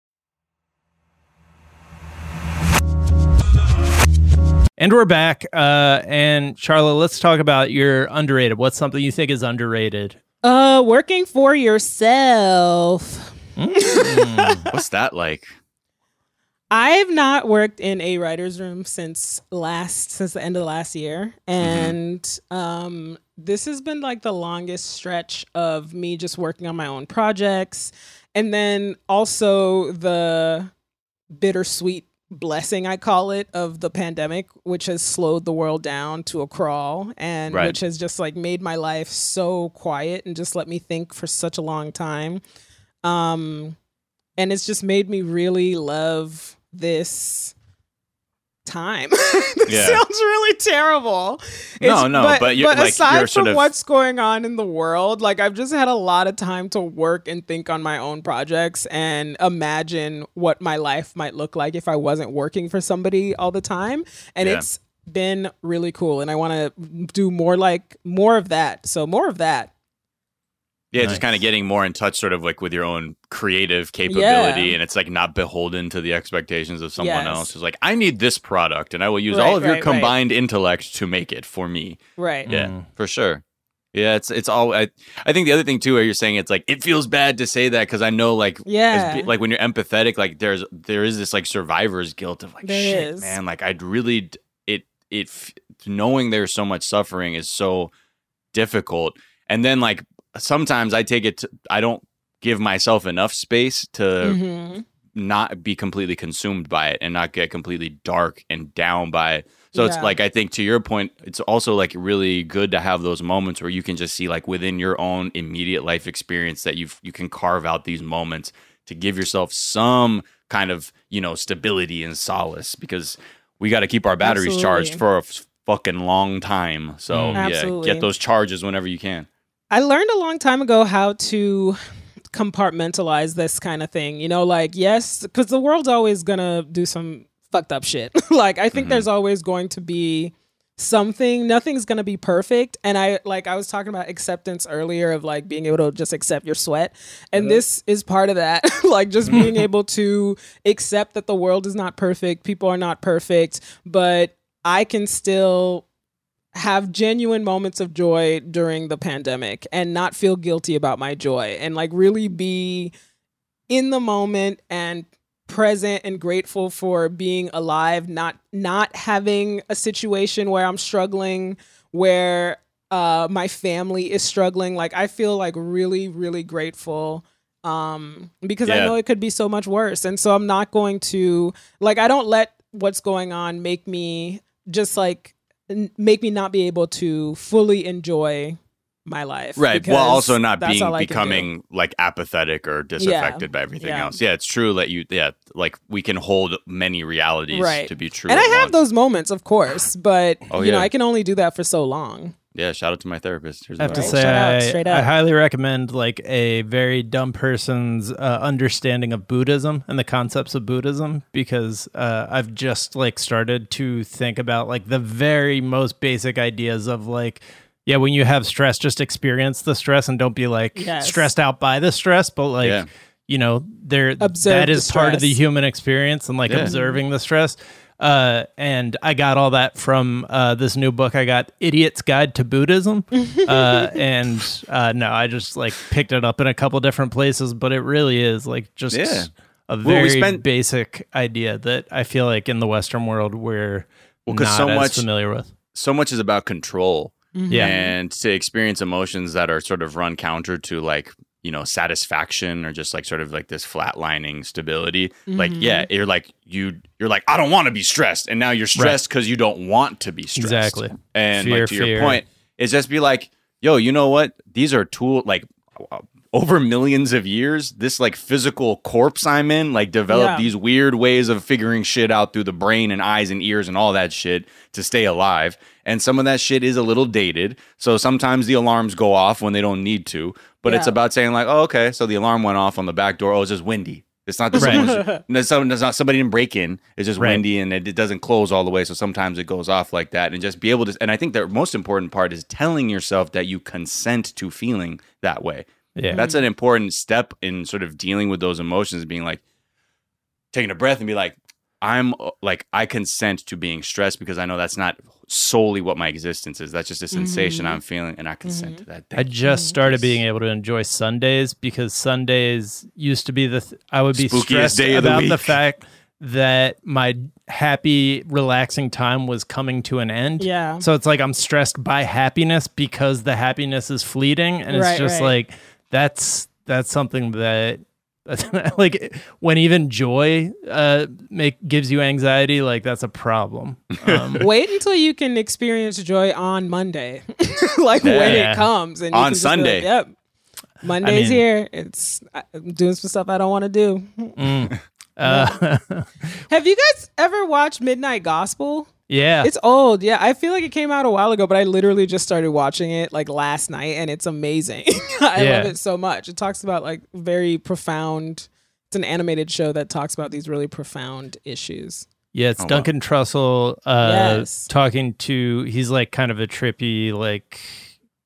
And we're back. Uh, and Charlotte, let's talk about your underrated. What's something you think is underrated? Uh, working for yourself. Mm. What's that like? I've not worked in a writer's room since last since the end of the last year, and mm-hmm. um, this has been like the longest stretch of me just working on my own projects, and then also the bittersweet blessing, I call it, of the pandemic, which has slowed the world down to a crawl, and right. which has just like made my life so quiet and just let me think for such a long time. Um, and it's just made me really love this time. This Yeah. sounds really terrible. No, It's- no, but, but you're- but like, aside you're sort from of- what's going on in the world, like I've just had a lot of time to work and think on my own projects and imagine what my life might look like if I wasn't working for somebody all the time. And Yeah. it's been really cool. And I want to do more like more of that. So more of that. Yeah, Nice. just kind of getting more in touch sort of like with your own creative capability. Yeah. And it's like not beholden to the expectations of someone Yes. else. It's like, I need this product and I will use Right, all of your right, right. combined intellect to make it for me. Right. Yeah, for sure. Yeah, it's it's all. I, I think the other thing too, where you're saying it's like it feels bad to say that because I know like Yeah. as, like when you're empathetic, like there's there is this like survivor's guilt of like There shit, is. man. Like I'd really d- it it f- knowing there's so much suffering is so difficult, and then like sometimes I take it. To, I don't give myself enough space to Mhm. not be completely consumed by it and not get completely dark and down by it. So it's Yeah. like, I think to your point, it's also like really good to have those moments where you can just see like within your own immediate life experience that you you can carve out these moments to give yourself some kind of, you know, stability and solace, because we got to keep our batteries Absolutely. charged for a f- fucking long time. So Mm. yeah, Absolutely. get those charges whenever you can. I learned a long time ago how to compartmentalize this kind of thing. You know, like, yes, because the world's always going to do some fucked up shit. Like, I think Mm-hmm. there's always going to be something. Nothing's going to be perfect. And I, like, I was talking about acceptance earlier of like being able to just accept your sweat. And this is part of that. Like, just being able to accept that the world is not perfect. People are not perfect, but I can still have genuine moments of joy during the pandemic and not feel guilty about my joy, and like really be in the moment and present and grateful for being alive, not not having a situation where I'm struggling, where uh my family is struggling. Like, I feel like really really grateful um because I Yeah. know it could be so much worse, and so I'm not going to, like, I don't let what's going on make me just like n- make me not be able to fully enjoy my life. Right. While because also not that's being all I can do. becoming like apathetic or disaffected by everything Yeah. else. Yeah, it's true that you, yeah, like we can hold many realities Right. to be true. And I at have once. those moments, of course, but Oh, you know, yeah. I can only do that for so long. Yeah, shout out to my therapist. Here's I have to the- say, Shout out, I, straight I up. highly recommend like a very dumb person's uh, understanding of Buddhism and the concepts of Buddhism, because uh, I've just like started to think about like the very most basic ideas of like, yeah, when you have stress, just experience the stress and don't be like Yes. stressed out by the stress, but like, Yeah. you know, there Observe that the is part of the stress. human experience and like Yeah. observing the stress. Uh, and I got all that from uh, this new book I got, Idiot's Guide to Buddhism. uh, and uh, no, I just like picked it up in a couple different places, but it really is like just Yeah. a we very spent- basic idea that I feel like in the Western world we're Well, 'cause not so as much- familiar with. so much is about control. Yeah. And to experience emotions that are sort of run counter to like, you know, satisfaction or just like sort of like this flatlining stability. Like, yeah, you're like, you, you're like, I don't want to be stressed. And now you're stressed because you don't want to be stressed. Exactly. And Fear, like to your fear. point, is just be like, yo, you know what? These are tool like over millions of years, this like physical corpse I'm in, like developed Yeah. these weird ways of figuring shit out through the brain and eyes and ears and all that shit to stay alive. And some of that shit is a little dated. So sometimes the alarms go off when they don't need to. But it's Yeah. about saying like, oh, okay, so the alarm went off on the back door. Oh, it's just windy. It's not that someone's, it's some- it's not somebody didn't break in. It's just Right. windy and it, it doesn't close all the way. So sometimes it goes off like that. And just be able to, and I think the most important part is telling yourself that you consent to feeling that way. Yeah. That's an important step in sort of dealing with those emotions, being like, taking a breath and be like, I'm uh, like, I consent to being stressed because I know that's not solely what my existence is. That's just a sensation I'm feeling, and I consent to that. I just started being able to enjoy Sundays because Sundays used to be the th- I would be Spookiest stressed day of the about the week. fact that my happy, relaxing time was coming to an end. Yeah. So it's like I'm stressed by happiness because the happiness is fleeting, and it's Right, just right. like that's that's something that. Like when even joy uh make gives you anxiety, like that's a problem. Um, Wait until you can experience joy on Monday, like when Yeah. it comes, and you On can just be like, Sunday. yep, Monday's mean- here. It's I'm doing some stuff I don't want to do. uh, Have you guys ever watched Midnight Gospel? yeah, It's old. Yeah, I feel like it came out a while ago, but I literally just started watching it like last night, and it's amazing. I Yeah. love it so much. It talks about like very profound. It's an animated show that talks about these really profound issues. yeah. It's Oh, wow. Duncan Trussell uh, Yes. talking to. He's like kind of a trippy, like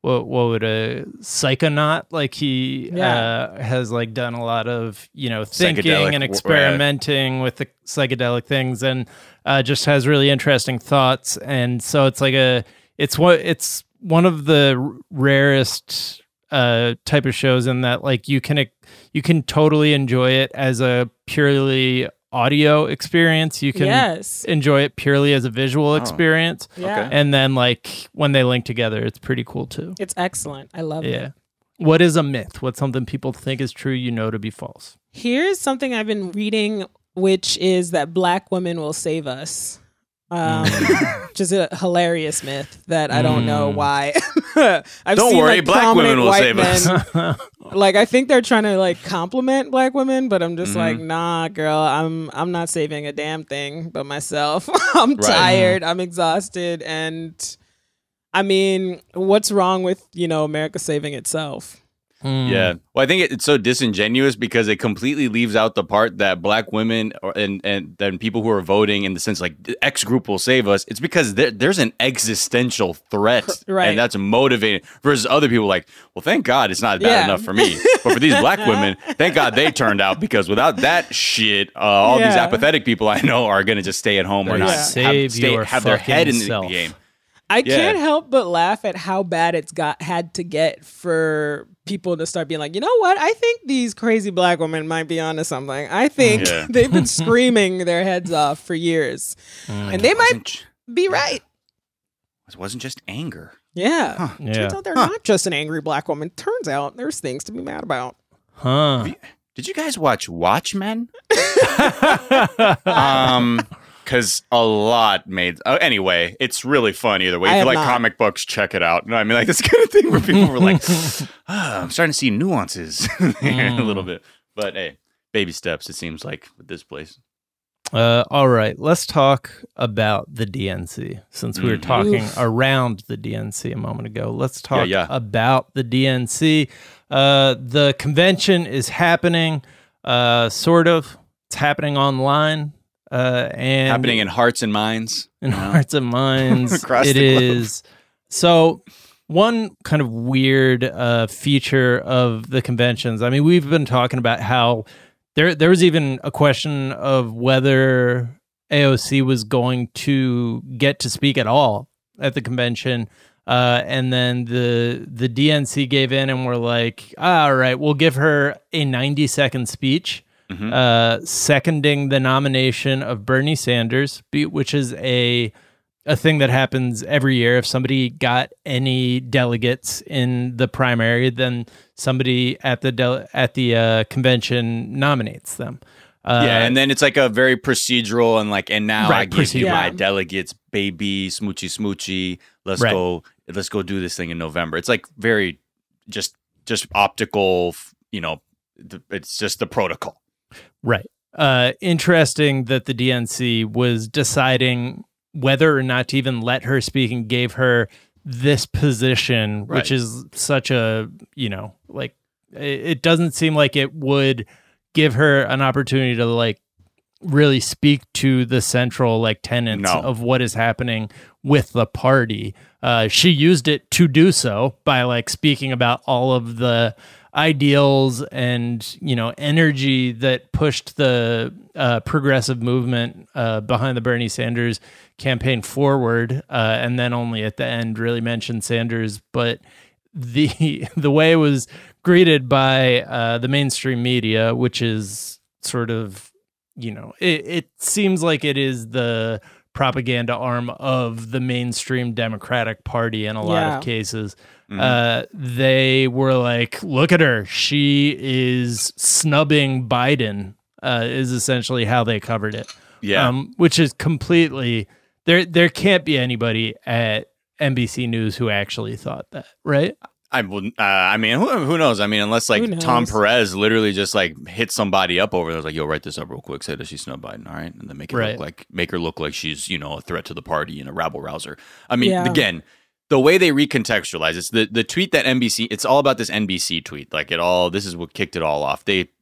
what what would a psychonaut like he Yeah. uh, has like done a lot of you know thinking Psychedelic and w- experimenting with the psychedelic things and uh, just has really interesting thoughts. And so it's like a it's what it's one of the r- rarest uh, type of shows in that like you can you can totally enjoy it as a purely audio experience. You can Yes. enjoy it purely as a visual experience. Yeah. Okay. And then like when they link together, it's pretty cool too. It's excellent. I love Yeah. it. What is a myth? What's something people think is true, you know to be false? Here's something I've been reading, which is that black women will save us. Um, which is a hilarious myth that I don't know why. I've Don't seen, worry, like, black prominent women will white save us. men- like I think they're trying to like compliment black women, but I'm just Mm-hmm. like, nah, girl, I'm I'm not saving a damn thing but myself. I'm Right. tired. I'm exhausted, and I mean, what's wrong with you know America saving itself? Yeah. Well, I think it, it's so disingenuous because it completely leaves out the part that black women or, and and then people who are voting in the sense like the X group will save us. It's because there, there's an existential threat, Right. and that's motivating. Versus other people like, well, thank God it's not bad Yeah. enough for me, but for these black women, thank God they turned out because without that shit, uh, all these Yeah. apathetic people I know are gonna just stay at home or Yeah. not Save have, stay, your have their head in the fucking self. game. I Yeah. can't help but laugh at how bad it's got had to get for people to start being like, you know what? I think these crazy black women might be onto something. I think Yeah. they've been screaming their heads off for years, and they might Wasn't- be right. It wasn't just anger. Yeah. Yeah. Turns out they're not just an angry black woman. Turns out there's things to be mad about. Huh. Did you guys watch Watchmen? um, because a lot made. Uh, anyway, it's really fun either way. I If you have like not. comic books, check it out. No, I mean like this kind of thing where people were like, ah, "I'm starting to see nuances a little bit." But hey, baby steps. It seems like with this place. Uh, all right, let's talk about the D N C. Since we were Mhm. talking Oof. around the D N C a moment ago, let's talk yeah. about the D N C. Uh, the convention is happening, uh, sort of. It's happening online, uh, and Happening in hearts and minds. in you know? hearts and minds. Across It the globe. is so. One kind of weird uh, feature of the conventions. I mean, we've been talking about how there there was even a question of whether A O C was going to get to speak at all at the convention. Uh, and then the the D N C gave in and were like, ah, all right, we'll give her a ninety second speech, Mhm. uh, seconding the nomination of Bernie Sanders, be- which is a a thing that happens every year. If somebody got any delegates in the primary, then somebody at the del- at the uh, convention nominates them. Uh, Yeah, and then it's like a very procedural and like, and now I Right, give you procedural. my Yeah. delegates, baby, smoochy, smoochy. Let's Right. go, let's go do this thing in November. It's like very just, just optical. You know, th- it's just the protocol. Right. Uh, interesting that the D N C was deciding whether or not to even let her speak and gave her this position, Right. which is such a, you know, like, it, it doesn't seem like it would give her an opportunity to, like, really speak to the central, like, tenets No. of what is happening with the party. Uh, she used it to do so by, like, speaking about all of the ideals and, you know, energy that pushed the uh, progressive movement uh, behind the Bernie Sanders campaign forward, uh, and then only at the end really mentioned Sanders. But the the way it was greeted by uh, the mainstream media, which is sort of, you know, it, it seems like it is the propaganda arm of the mainstream Democratic Party in a lot Yeah. of cases. Uh, they were like, look at her. She is snubbing Biden, uh, is essentially how they covered it. Yeah. Um, which is completely, there, there can't be anybody at N B C News who actually thought that, right? I wouldn't. Uh, I mean, who, who knows? I mean, unless like Who Tom knows? Perez literally just like hit somebody up over there, was like, "Yo, write this up real quick. Say that she snubbed Biden, all right?" And then make it Right. look like make her look like she's you know a threat to the party and a rabble rouser. I mean, Yeah. again, the way they recontextualize it's the the tweet that N B C. It's all about this N B C tweet. Like it all. This is what kicked it all off. They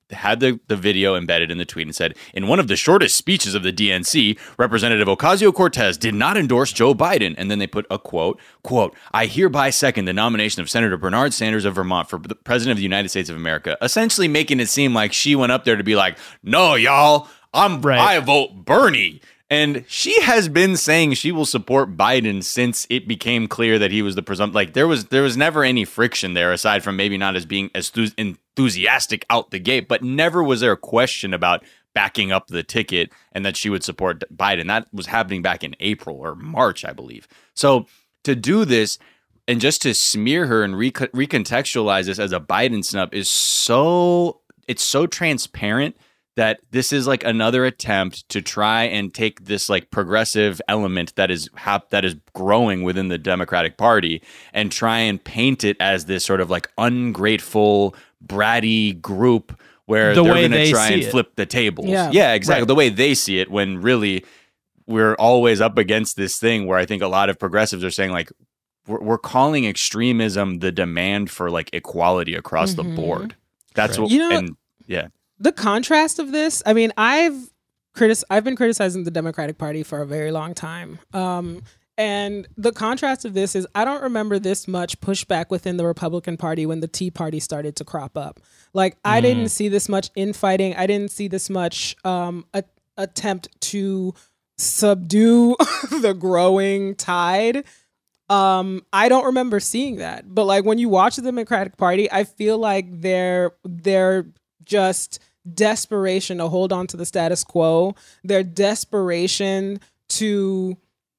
had the, the video embedded in the tweet and said, in one of the shortest speeches of the D N C, Representative Ocasio-Cortez did not endorse Joe Biden. And then they put a quote, quote, I hereby second the nomination of Senator Bernard Sanders of Vermont for the President of the United States of America, essentially making it seem like she went up there to be like, no, y'all, I'm Right. I vote Bernie. And she has been saying she will support Biden since it became clear that he was the presumptive. Like there was there was never any friction there, aside from maybe not as being as thu- enthusiastic out the gate, but never was there a question about backing up the ticket and that she would support Biden. That was happening back in April or March, I believe. So to do this and just to smear her and re- recontextualize this as a Biden snub is so it's so transparent that this is like another attempt to try and take this like progressive element that is hap- that is growing within the Democratic Party and try and paint it as this sort of like ungrateful, bratty group where The they're way going to they try see and it. flip the tables. Yeah. Yeah, exactly. Right. The way they see it, when really we're always up against this thing where I think a lot of progressives are saying like, we're, we're calling extremism the demand for like equality across the board. That's what, You know- and yeah. The contrast of this, I mean, I've critic- I've been criticizing the Democratic Party for a very long time. Um, and the contrast of this is I don't remember this much pushback within the Republican Party when the Tea Party started to crop up. Like, I didn't see this much infighting. I didn't see this much um, a- attempt to subdue the growing tide. Um, I don't remember seeing that. But like when you watch the Democratic Party, I feel like they're they're just desperation to hold on to the status quo, their desperation to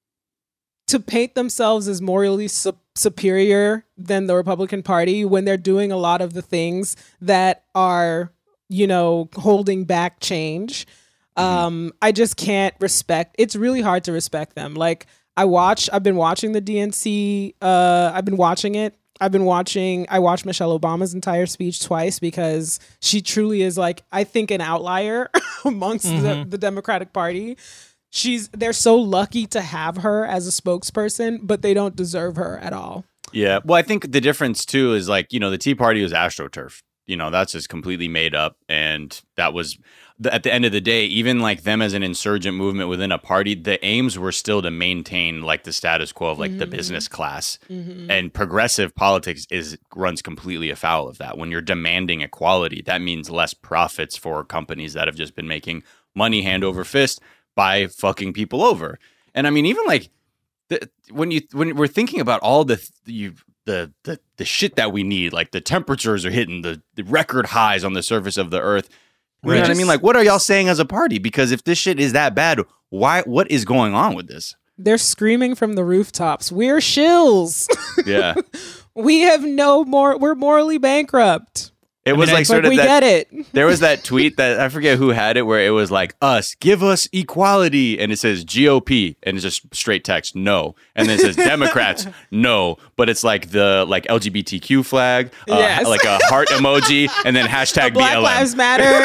to paint themselves as morally su- superior than the Republican Party when they're doing a lot of the things that are, you know, holding back change. Mm-hmm. Um, I just can't respect. It's really hard to respect them. Like I watch, I've been watching the D N C. Uh, I've been watching it. I've been watching, I watched Michelle Obama's entire speech twice because she truly is like, I think an outlier amongst mm-hmm. the, the Democratic Party. She's, they're so lucky to have her as a spokesperson, but they don't deserve her at all. Yeah. Well, I think the difference too is like, you know, the Tea Party was AstroTurf. You know, that's just completely made up. And that was, at the end of the day, even like them as an insurgent movement within a party, the aims were still to maintain like the status quo of like mm-hmm. the business class. Mm-hmm. And progressive politics is runs completely afoul of that. When you're demanding equality, that means less profits for companies that have just been making money hand over fist by fucking people over. And I mean, even like the, when you when we're thinking about all the you the the the shit that we need, like the temperatures are hitting the, the record highs on the surface of the earth. You know what I mean? Like, what are y'all saying as a party? Because if this shit is that bad, why? What is going on with this? They're screaming from the rooftops, we're shills. Yeah. We have no more, we're morally bankrupt. It was I mean, like sort like of we that, get it. There was that tweet that I forget who had it where it was like, us, give us equality. And it says G O P and it's just straight text, no. And then it says Democrats, no. But it's like the like L G B T Q flag, uh, Yes. like a heart emoji, and then hashtag Black B L M. Lives Matter.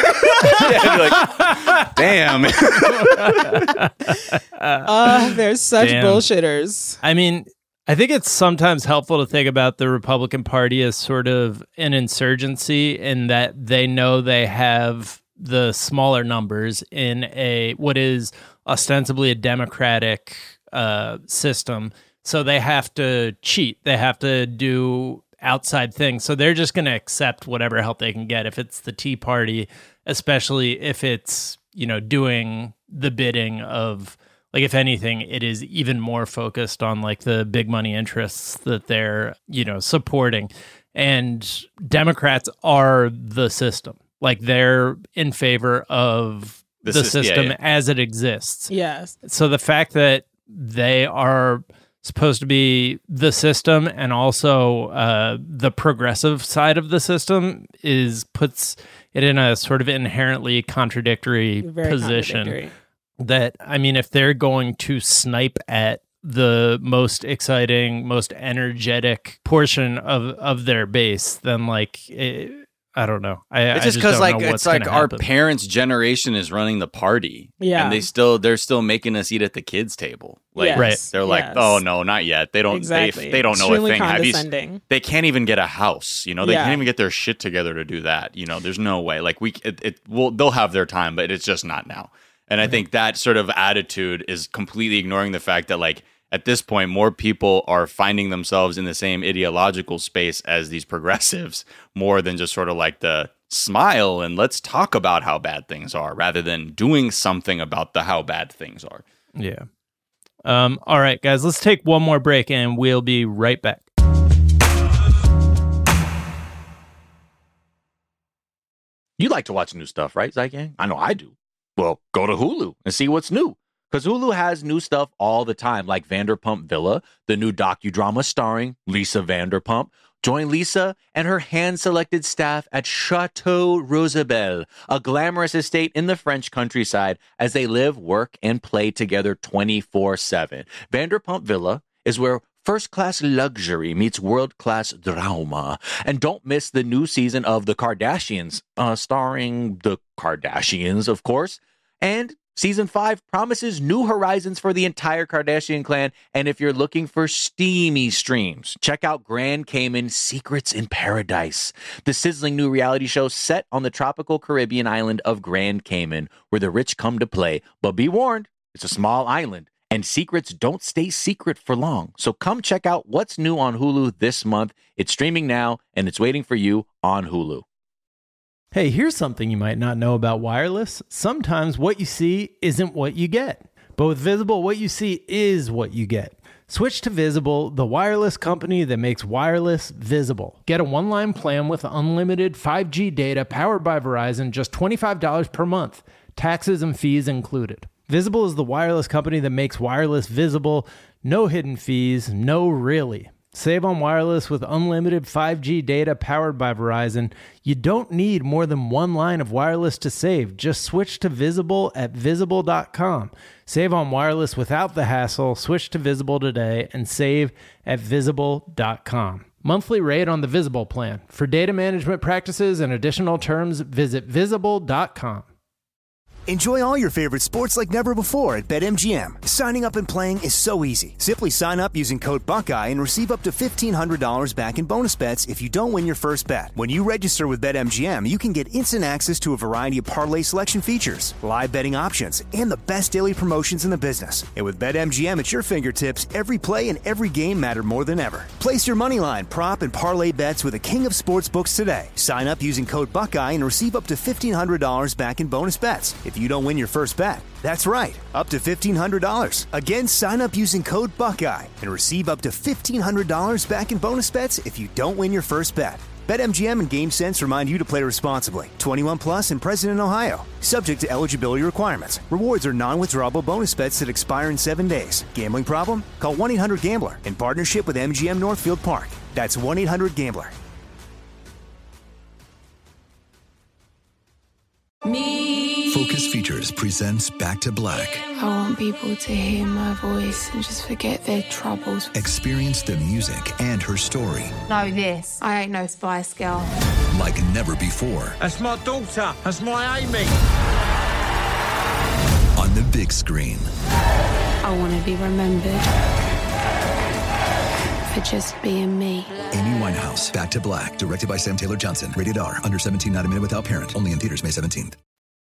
Yeah, like, damn. uh, they're such Damn. bullshitters. I mean, I think it's sometimes helpful to think about the Republican Party as sort of an insurgency in that they know they have the smaller numbers in a what is ostensibly a democratic uh, system. So they have to cheat. They have to do outside things. So they're just going to accept whatever help they can get. If it's the Tea Party, especially if it's, you know, doing the bidding of, like, if anything, it is even more focused on like the big money interests that they're, you know, supporting. And Democrats are the system. Like, they're in favor of the, The the sys- yeah, system yeah. as it exists. Yes. So the fact that they are supposed to be the system and also uh, the progressive side of the system is puts it in a sort of inherently contradictory Very position. contradictory. That, I mean, if they're going to snipe at the most exciting, most energetic portion of, of their base, then like, it, I don't know. I, It's I just because don't like know what's it's like gonna our happen. parents' generation is running the party, Yeah. and they still they're still making us eat at the kids' table. Like Yes, Right. they're like, yes. oh no, not yet. They don't. Exactly. They, they don't know Extremely a thing. Have you s- condescending. They can't even get a house. You know, they Yeah. can't even get their shit together to do that. You know, there's no way. Like we, it, it will. They'll have their time, but it's just not now. And I think that sort of attitude is completely ignoring the fact that like. At this point, more people are finding themselves in the same ideological space as these progressives, more than just sort of like the smile and let's talk about how bad things are, rather than doing something about the how bad things are. Yeah. Um, all right, guys, let's take one more break and we'll be right back. You like to watch new stuff, right, Zygang? I know I do. Well, go to Hulu and see what's new. Because Hulu has new stuff all the time, like Vanderpump Villa, the new docudrama starring Lisa Vanderpump. Join Lisa and her hand-selected staff at Chateau Rosabelle, a glamorous estate in the French countryside, as they live, work, and play together twenty-four seven. Vanderpump Villa is where first-class luxury meets world-class drama. And don't miss the new season of The Kardashians, uh, starring the Kardashians, of course. And Season five promises new horizons for the entire Kardashian clan, and if you're looking for steamy streams, check out Grand Cayman Secrets in Paradise, the sizzling new reality show set on the tropical Caribbean island of Grand Cayman, where the rich come to play. But be warned, it's a small island, and secrets don't stay secret for long. So come check out what's new on Hulu this month. It's streaming now, and it's waiting for you on Hulu. Hey, here's something you might not know about wireless. Sometimes what you see isn't what you get. But with Visible, what you see is what you get. Switch to Visible, the wireless company that makes wireless visible. Get a one-line plan with unlimited five G data powered by Verizon, just twenty-five dollars per month. Taxes and fees included. Visible is the wireless company that makes wireless visible. No hidden fees, no really. Save on wireless with unlimited five G data powered by Verizon. You don't need more than one line of wireless to save. Just switch to Visible at visible dot com. Save on wireless without the hassle. Switch to Visible today and save at visible dot com. Monthly rate on the Visible plan. For data management practices and additional terms, visit visible dot com. Enjoy all your favorite sports like never before at BetMGM. Signing up and playing is so easy. Simply sign up using code Buckeye and receive up to fifteen hundred dollars back in bonus bets if you don't win your first bet. When you register with BetMGM, you can get instant access to a variety of parlay selection features, live betting options, and the best daily promotions in the business. And with BetMGM at your fingertips, every play and every game matter more than ever. Place your moneyline, prop, and parlay bets with the king of sportsbooks today. Sign up using code Buckeye and receive up to fifteen hundred dollars back in bonus bets if you don't win your first bet. That's right, up to fifteen hundred dollars. Again, sign up using code Buckeye and receive up to fifteen hundred dollars back in bonus bets if you don't win your first bet. BetMGM and GameSense remind you to play responsibly. twenty-one plus and present in Ohio. Subject to eligibility requirements. Rewards are non-withdrawable bonus bets that expire in seven days. Gambling problem? Call one eight hundred gambler in partnership with M G M Northfield Park. That's one eight hundred gambler. Me. Focus Features presents Back to Black. I want people to hear my voice and just forget their troubles. Experience the music and her story Know this. I ain't no Spice Girl. like never before That's my daughter. That's my Amy. on the big screen. I want to be remembered for just being me. Amy Winehouse, Back to Black, directed by Sam Taylor Johnson. Rated R, under seventeen, not admitted without parent. Only in theaters May seventeenth.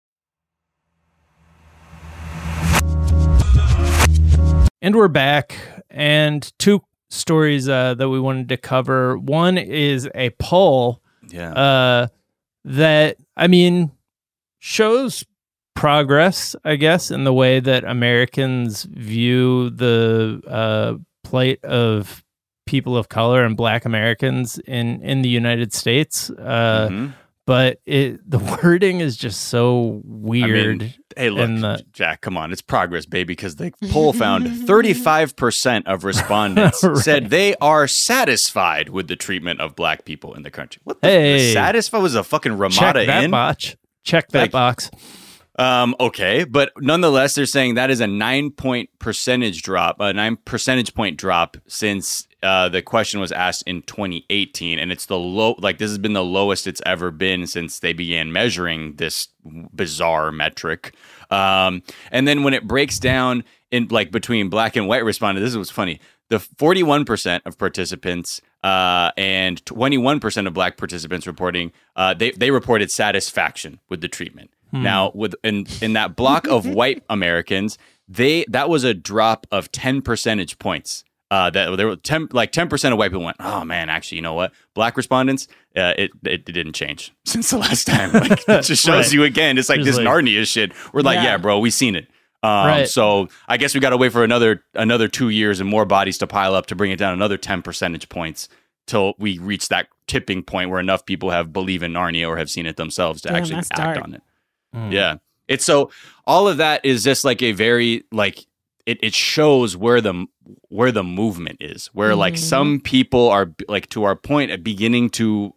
And we're back, and two stories uh, that we wanted to cover. One is a poll Yeah. uh, that, I mean, shows progress, I guess, in the way that Americans view the uh, plight of people of color and Black Americans in, in the United States. Uh, Mhm. But it the wording is just so I weird. mean, hey, look, and the- Jack, come on. It's progress, baby, because the poll found thirty-five percent of respondents Right. said they are satisfied with the treatment of black people in the country. What the Hey. satisfied was a fucking Check Ramada that Inn? box. Check that Like- box. Um, okay, but nonetheless, they're saying that is a nine point percentage drop, a nine percentage point drop since uh, the question was asked in twenty eighteen, and it's the low, like this has been the lowest it's ever been since they began measuring this bizarre metric. Um, and then when it breaks down in like between black and white respondents, this was funny. The forty-one percent of participants uh, and twenty-one percent of black participants reporting, uh, they, they reported satisfaction with the treatment. Hmm. Now, with in, in that block of white Americans, they that was a drop of ten percentage points. Uh, that there were ten, like ten percent of white people went, oh man, actually, you know what? Black respondents, uh, it, it it didn't change since the last time. Like, it just shows right. you again. It's like it's this like, Narnia shit. We're like, yeah. yeah, bro, we seen it. Um, right. So I guess we got to wait for another another two years and more bodies to pile up to bring it down another ten percentage points till we reach that tipping point where enough people have believe in Narnia or have seen it themselves to Damn, actually act dark. on it. Mm. Yeah, it's so all of that is just like a very like it it shows where the where the movement is, where mm-hmm. like some people are like to our point beginning to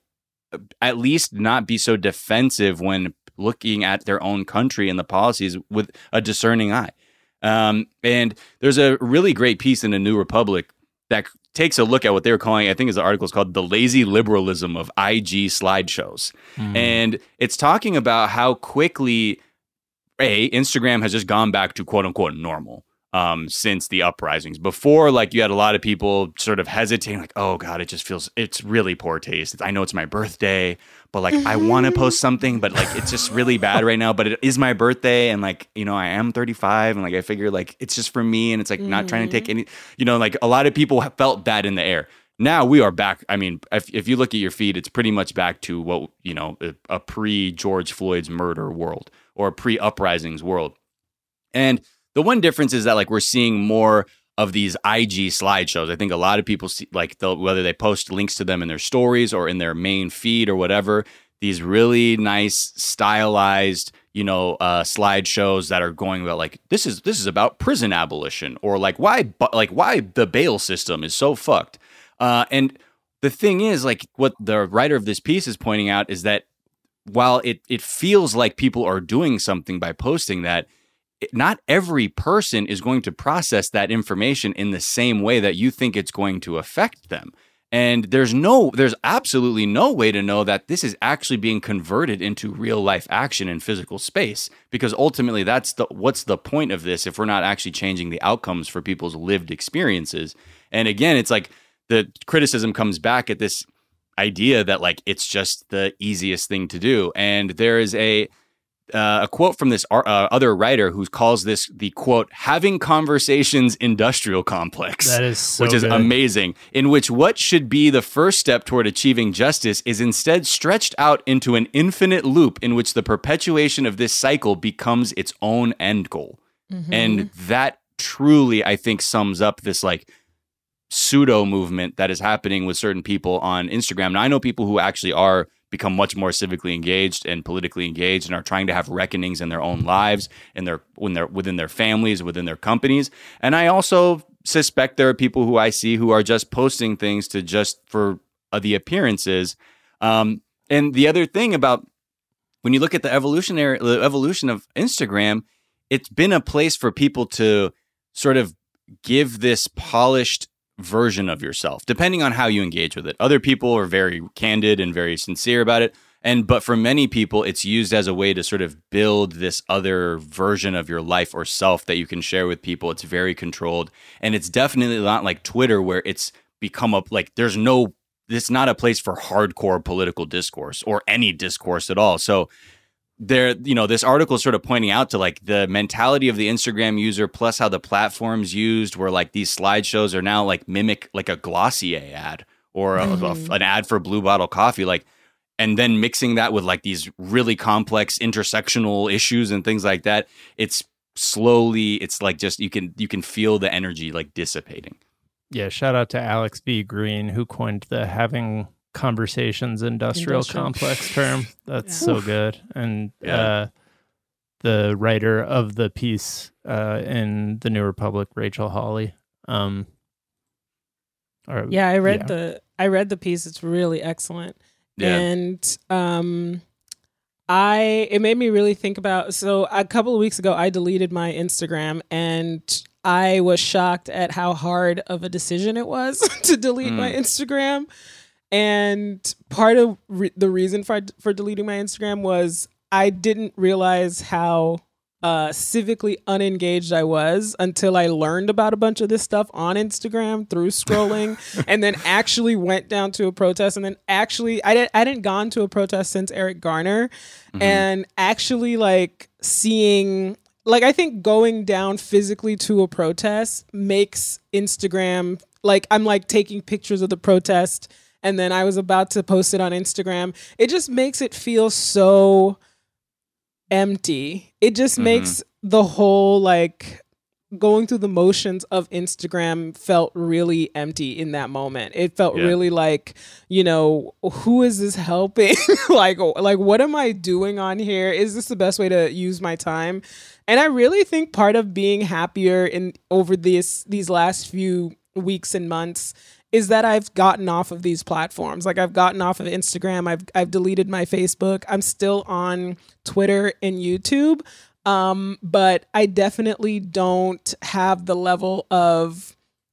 at least not be so defensive when looking at their own country and the policies with a discerning eye. Um, and there's a really great piece in the New Republic that takes a look at what they were calling, I think is the article is called The Lazy Liberalism of I G Slideshows. Mm. And it's talking about how quickly, A, Instagram has just gone back to quote unquote normal. Um, since the uprisings. Before, like, you had a lot of people sort of hesitating, like, oh God, it just feels, it's really poor taste. I know it's my birthday, but like, I want to post something, but like, it's just really bad right now, but it is my birthday. And like, you know, I am thirty-five and like, I figure like, it's just for me. And it's like, mm-hmm. not trying to take any, you know, like a lot of people have felt that in the air. Now we are back. I mean, if, if you look at your feed, it's pretty much back to what, you know, a, a pre-George Floyd's murder world or a pre-uprisings world. And the one difference is that like we're seeing more of these I G slideshows. I think a lot of people see like whether they post links to them in their stories or in their main feed or whatever, these really nice stylized, you know, uh, slideshows that are going about like this is this is about prison abolition or like why like why the bail system is so fucked. Uh, and the thing is like what the writer of this piece is pointing out is that while it it feels like people are doing something by posting that, not every person is going to process that information in the same way that you think it's going to affect them. And there's no, there's absolutely no way to know that this is actually being converted into real life action in physical space, because ultimately that's the, what's the point of this if we're not actually changing the outcomes for people's lived experiences. And again, it's like the criticism comes back at this idea that like, it's just the easiest thing to do. And there is a, Uh, a quote from this uh, other writer who calls this the quote having conversations industrial complex. That is so which is good. amazing, in which what should be the first step toward achieving justice is instead stretched out into an infinite loop in which the perpetuation of this cycle becomes its own end goal. Mm-hmm. And that truly, I think, sums up this like pseudo movement that is happening with certain people on Instagram. Now, I know people who actually are become much more civically engaged and politically engaged and are trying to have reckonings in their own lives and their when they're within their families, within their companies. And I also suspect there are people who I see who are just posting things to just for uh, the appearances. Um, and the other thing about when you look at the evolutionary the evolution of Instagram, it's been a place for people to sort of give this polished version of yourself, depending on how you engage with it. Other people are very candid and very sincere about it. And but for many people, it's used as a way to sort of build this other version of your life or self that you can share with people. It's very controlled. And it's definitely not like Twitter where it's become a like there's no it's not a place for hardcore political discourse or any discourse at all. So there, you know, this article is sort of pointing out to like the mentality of the Instagram user plus how the platform's used, where like these slideshows are now like mimic like a Glossier ad or a, mm-hmm. a, an ad for Blue Bottle Coffee, like, and then mixing that with like these really complex intersectional issues and things like that. It's slowly, it's like just you can you can feel the energy like dissipating. Yeah, shout out to Alex B. Green who coined the having conversations industrial, industrial. complex term. That's yeah. so good. And yeah. uh the writer of the piece uh in the New Republic, Rachel Hawley. Um or, yeah, I read yeah. the I read the piece. It's really excellent. Yeah. And um I it made me really think about, so a couple of weeks ago I deleted my Instagram and I was shocked at how hard of a decision it was to delete mm. my Instagram. And part of re- the reason for for deleting my Instagram was I didn't realize how uh, civically unengaged I was until I learned about a bunch of this stuff on Instagram through scrolling, and then actually went down to a protest, and then actually I didn't I hadn't gone to a protest since Eric Garner, mm-hmm. and actually like seeing. Like, I think going down physically to a protest makes Instagram, like, I'm like taking pictures of the protest and then I was about to post it on Instagram. It just makes it feel so empty. It just mm-hmm. makes the whole, like, going through the motions of Instagram felt really empty in that moment. It felt yeah. really like, you know, who is this helping? like, like, what am I doing on here? Is this the best way to use my time? And I really think part of being happier in over this these last few weeks and months is that I've gotten off of these platforms. Like I've gotten off of Instagram. I've I've deleted my Facebook. I'm still on Twitter and YouTube. Um, but I definitely don't have the level of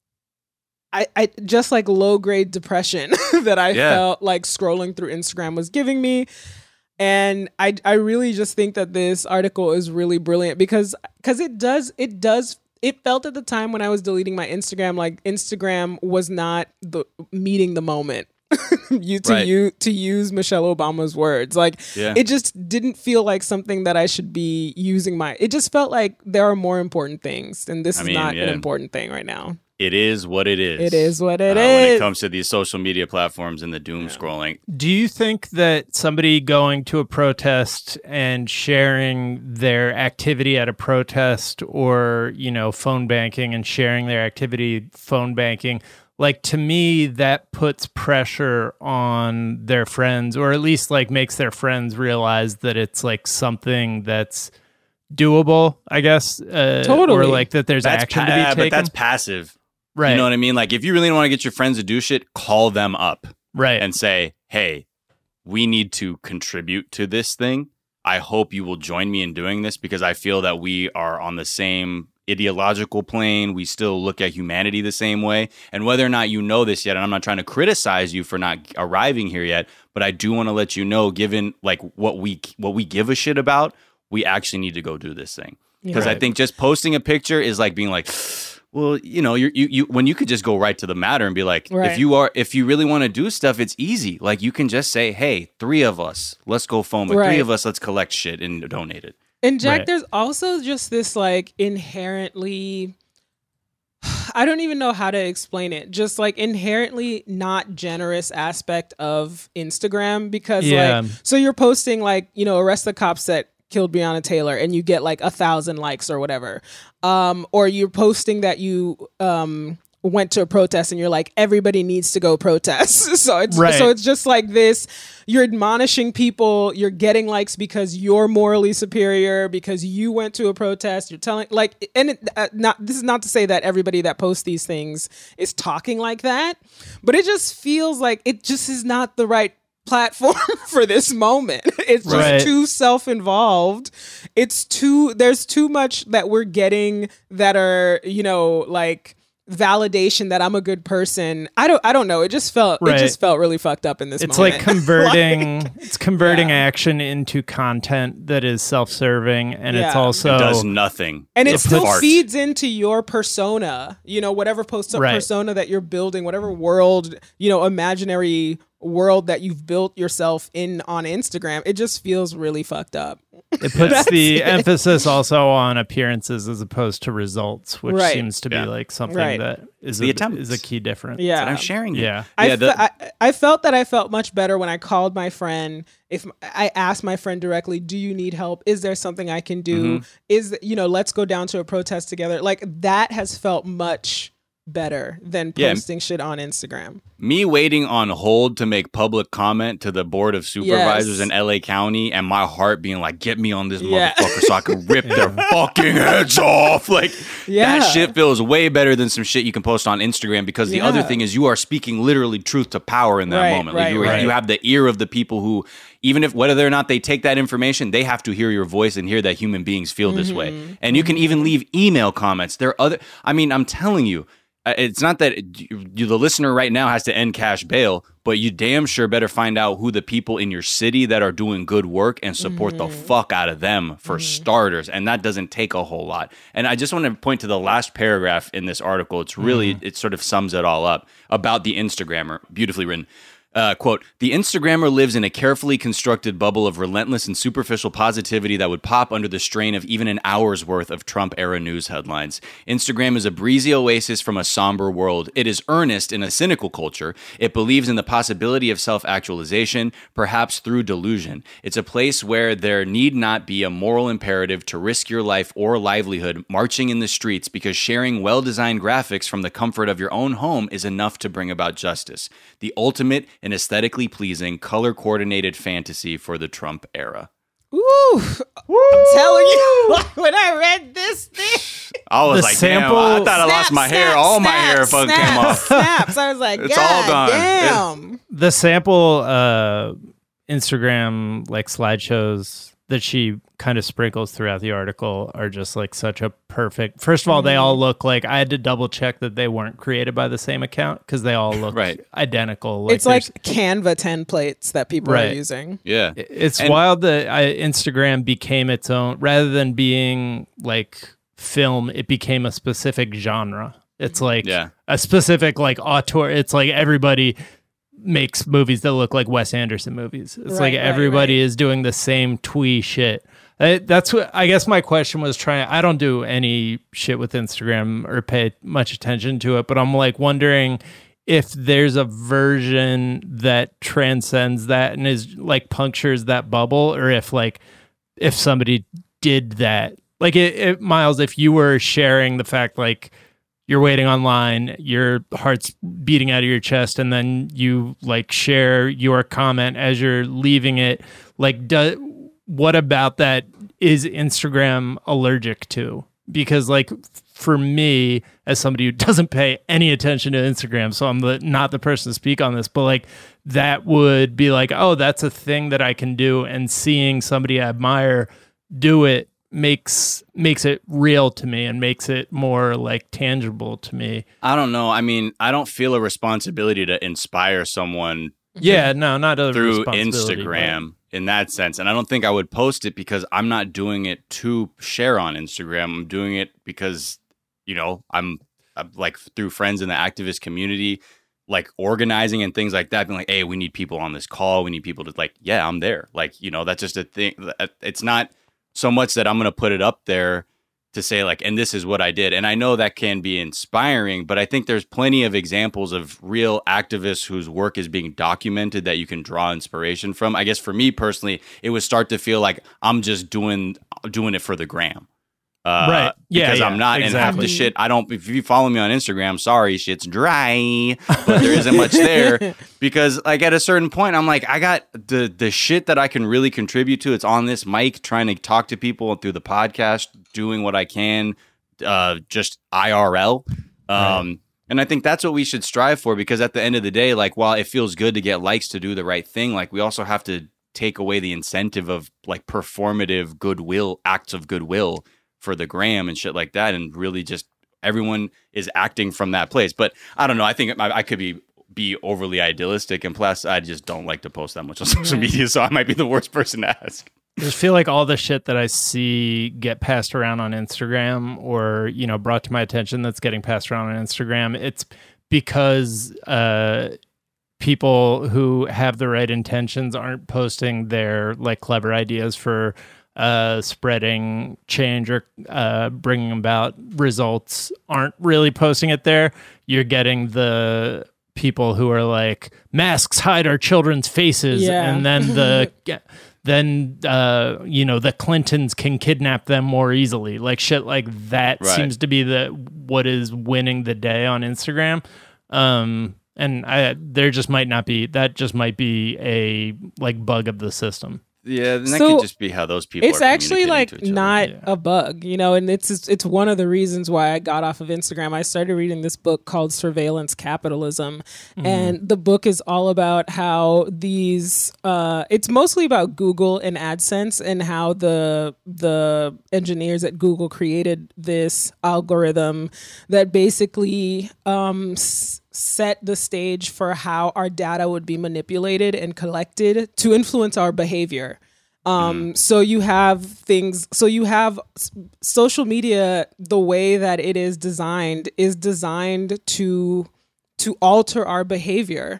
I, I just like low grade depression that I yeah. felt like scrolling through Instagram was giving me. And I I really just think that this article is really brilliant because because it does it does it felt at the time when I was deleting my Instagram like Instagram was not the meeting the moment. you to right. you to use Michelle Obama's words. Like yeah. it just didn't feel like something that I should be using my it just felt like there are more important things and this I is mean, not yeah. an important thing right now. It is what it is. It is what it uh, is. When it comes to these social media platforms and the doom yeah. scrolling. Do you think that somebody going to a protest and sharing their activity at a protest or, you know, phone banking and sharing their activity phone banking, like to me, that puts pressure on their friends or at least like makes their friends realize that it's like something that's doable, I guess. Uh, totally. Or like that there's that's action pa- to be uh, taken. But that's passive. Right. You know what I mean? Like, if you really want to get your friends to do shit, call them up. Right. And say, hey, we need to contribute to this thing. I hope you will join me in doing this because I feel that we are on the same ideological plane. We still look at humanity the same way. And whether or not you know this yet, and I'm not trying to criticize you for not arriving here yet, but I do want to let you know, given like what we what we give a shit about, we actually need to go do this thing. Because right. I think just posting a picture is like being like, well, you know, you you you when you could just go right to the matter and be like, right. if you are if you really want to do stuff, it's easy. Like you can just say, hey, three of us, let's go phone, but right. three of us, let's collect shit and donate it. And Jack, right. there's also just this like inherently, I don't even know how to explain it. Just like inherently not generous aspect of Instagram because yeah. like, so you're posting like, you know, arrest the cops that killed Breonna Taylor and you get like a thousand likes or whatever. Um, or you're posting that you um, went to a protest and you're like, everybody needs to go protest. so it's right. so it's just like this, you're admonishing people, you're getting likes because you're morally superior, because you went to a protest, you're telling like, and it, uh, not this is not to say that everybody that posts these things is talking like that, but it just feels like it just is not the right platform for this moment. It's just right. too self-involved. It's too, there's too much that we're getting that are, you know, like validation that I'm a good person. I don't I don't know. It just felt right. it just felt really fucked up in this it's moment. Like converting like, it's converting yeah. action into content that is self-serving and yeah. it's also it does nothing. And it it's still art. feeds into your persona, you know, whatever post right. persona that you're building, whatever world, you know, imaginary world that you've built yourself in on Instagram. It just feels really fucked up. It puts the it. emphasis also on appearances as opposed to results, which right. seems to yeah. be like something right. that is the a, attempts. is a key difference. Yeah, and I'm sharing it. Yeah, I, yeah, the, fe- I, I felt that I felt much better when I called my friend. If I asked my friend directly, "Do you need help? Is there something I can do? Mm-hmm. Is you know, let's go down to a protest together." Like that has felt much better than Yeah. posting shit on Instagram. Me waiting on hold to make public comment to the board of supervisors Yes. in L A County, and my heart being like, get me on this Yeah. motherfucker so I can rip their fucking heads off. Like, Yeah. that shit feels way better than some shit you can post on Instagram, because the Yeah. other thing is you are speaking literally truth to power in that Right, moment. Like, right, you, are- right. you have the ear of the people who, even if whether or not they take that information, they have to hear your voice and hear that human beings feel this way. Mm-hmm. And you can even leave email comments. There are other, I mean, I'm telling you, uh, it's not that you, you, the listener right now has to end cash bail, but you damn sure better find out who the people in your city that are doing good work and support Mm-hmm. the fuck out of them for starters. And that doesn't take a whole lot. And I just want to point to the last paragraph in this article. It's really, it sort of sums it all up about the Instagrammer. Beautifully written. Uh, quote, the Instagrammer lives in a carefully constructed bubble of relentless and superficial positivity that would pop under the strain of even an hour's worth of Trump-era news headlines. Instagram is a breezy oasis from a somber world. It is earnest in a cynical culture. It believes in the possibility of self-actualization, perhaps through delusion. It's a place where there need not be a moral imperative to risk your life or livelihood marching in the streets, because sharing well-designed graphics from the comfort of your own home is enough to bring about justice. The ultimate an aesthetically pleasing, color-coordinated fantasy for the Trump era. Ooh, I'm telling you, when I read this thing, I was The like, sample- damn, I thought I lost Snap, my hair. snap, All my snap, hair fucking snap, came off. Snaps. I was like, It's God all gone. damn. The sample uh, Instagram like slideshows that she kind of sprinkles throughout the article are just like such a perfect. First of all, they all look like, I had to double check that they weren't created by the same account, because they all look Right. identical. It's like there's- Canva templates that people Right. are using. Yeah. It's And- wild that I, Instagram became its own, rather than being like film, it became a specific genre. It's like Yeah. a specific like auteur. It's like everybody makes movies that look like Wes Anderson movies. It's Right, like right, everybody right. is doing the same twee shit. I, that's what I guess my question was trying. I don't do any shit with Instagram or pay much attention to it, but I'm like wondering if there's a version that transcends that and is like punctures that bubble, or if like if somebody did that, like it, it Miles, if you were sharing the fact like you're waiting online, your heart's beating out of your chest, and then you like share your comment as you're leaving it, like do, what about that is Instagram allergic to? Because like for me, as somebody who doesn't pay any attention to Instagram, so I'm the, not the person to speak on this, but like that would be like, oh, that's a thing that I can do, and seeing somebody I admire do it makes makes it real to me and makes it more like tangible to me. I don't know. I mean, I don't feel a responsibility to inspire someone Yeah, no, not a through responsibility, Instagram in that sense. And I don't think I would post it because I'm not doing it to share on Instagram. I'm doing it because, you know, I'm, I'm like through friends in the activist community, like organizing and things like that, being like, hey, we need people on this call. We need people to like, yeah, I'm there. Like, you know, that's just a thing. It's not so much that I'm going to put it up there to say like, and this is what I did. And I know that can be inspiring, but I think there's plenty of examples of real activists whose work is being documented that you can draw inspiration from. I guess for me personally, it would start to feel like I'm just doing, doing it for the gram. Uh, Right. Yeah, because yeah, I'm not, and half the exactly. shit, I don't, if you follow me on Instagram, sorry, shit's dry, but there isn't much there because like at a certain point, I'm like, I got the, the shit that I can really contribute to. It's on this mic, trying to talk to people through the podcast, doing what I can, uh, just I R L. Um, Right. And I think that's what we should strive for, because at the end of the day, like, while it feels good to get likes to do the right thing, like we also have to take away the incentive of like performative goodwill, acts of goodwill for the gram and shit like that, and really just everyone is acting from that place. But I don't know. I think I, I could be be overly idealistic, and plus I just don't like to post that much on social media, so I might be the worst person to ask. I just feel like all the shit that I see get passed around on Instagram, or, you know, brought to my attention that's getting passed around on Instagram, it's because uh, people who have the right intentions aren't posting their like clever ideas for uh, spreading change or uh, bringing about results, aren't really posting it there. You're getting the people who are like, masks hide our children's faces, Yeah. and then the then uh, you know, the Clintons can kidnap them more easily. Like shit like that Right. seems to be the what is winning the day on Instagram. Um, and I there just might not be that just might be a like bug of the system. Yeah, and that So, could just be how those people It's are actually communicating like to each other. not Yeah. a bug, you know, and it's it's one of the reasons why I got off of Instagram. I started reading this book called Surveillance Capitalism, Mm-hmm. and the book is all about how these. Uh, it's mostly about Google and AdSense and how the the engineers at Google created this algorithm that basically um, s- set the stage for how our data would be manipulated and collected to influence our behavior. Um, so you have things, so you have s- social media, the way that it is designed is designed to, to alter our behavior.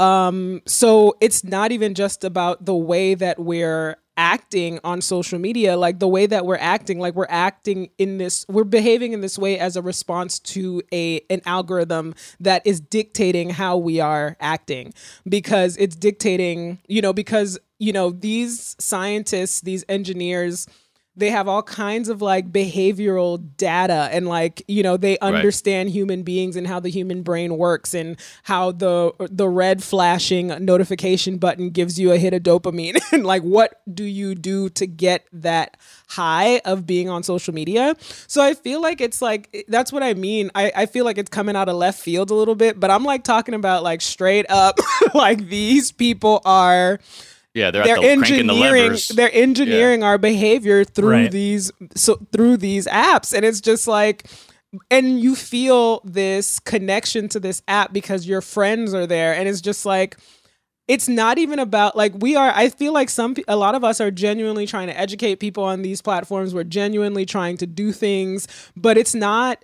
Um, so it's not even just about the way that we're acting on social media, like the way that we're acting, like we're acting in this, we're behaving in this way as a response to a an algorithm that is dictating how we are acting, because it's dictating, you know, because, you know, these scientists, these engineers, they have all kinds of like behavioral data and like, you know, they understand human beings and how the human brain works and how the the red flashing notification button gives you a hit of dopamine and like what do you do to get that high of being on social media. So I feel like it's like, that's what I mean. I, I feel like it's coming out of left field a little bit, but I'm like talking about like straight up like these people are Yeah, they're, they're at the, cranking the engineering levers. they're engineering our behavior through Right. these so through these apps, and it's just like, and you feel this connection to this app because your friends are there, and it's just like, it's not even about like we are I feel like some pe- a lot of us are genuinely trying to educate people on these platforms. We're genuinely trying to do things, but it's not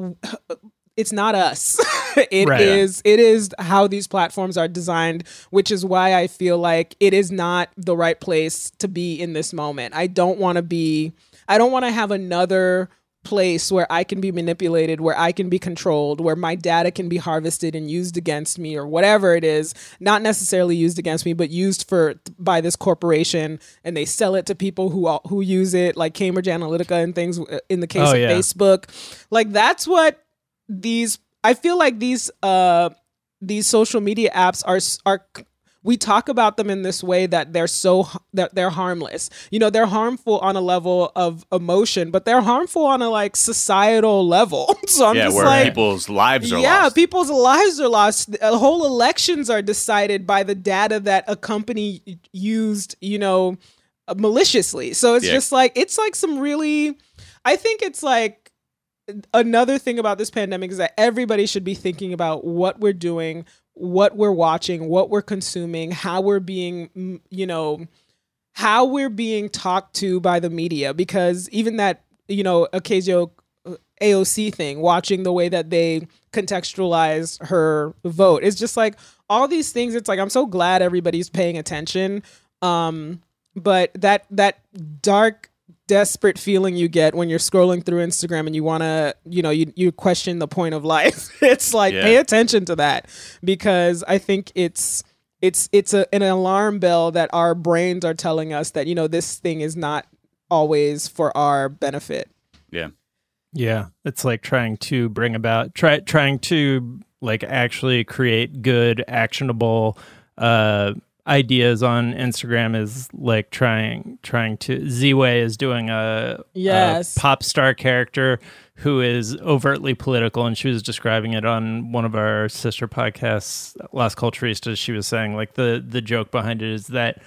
it's not us. It Right. is it is how these platforms are designed, which is why I feel like it is not the right place to be in this moment. I don't want to be I don't want to have another place where I can be manipulated, where I can be controlled, where my data can be harvested and used against me or whatever it is, not necessarily used against me, but used for by this corporation, and they sell it to people who all- who use it, like Cambridge Analytica and things uh, in the case Oh, of yeah. Facebook. Like that's what these I feel like these uh these social media apps are are we talk about them in this way that they're so that they're harmless. You know, they're harmful on a level of emotion, but they're harmful on a like societal level. So I'm yeah, just where like people's lives are yeah, lost. people's lives are lost. Uh, Whole elections are decided by the data that a company used, you know, uh, maliciously. So it's Yeah. just like it's like some really I think it's like another thing about this pandemic is that everybody should be thinking about what we're doing, what we're watching, what we're consuming, how we're being, mm, you know, how we're being talked to by the media. Because even that, you know, Ocasio A O C thing, watching the way that they contextualize her vote, it's just like all these things. It's like I'm so glad everybody's paying attention, um, but that that dark, desperate feeling you get when you're scrolling through Instagram and you want to, you know, you, you question the point of life. It's like, Yeah. pay attention to that, because I think it's, it's, it's a, an alarm bell that our brains are telling us that, you know, this thing is not always for our benefit. Yeah. Yeah, it's like trying to bring about try trying to like actually create good, actionable uh ideas on Instagram is like trying trying to Z-Way is doing a, Yes. a pop star character who is overtly political, and she was describing it on one of our sister podcasts, Las Culturistas. She was saying like the the joke behind it is that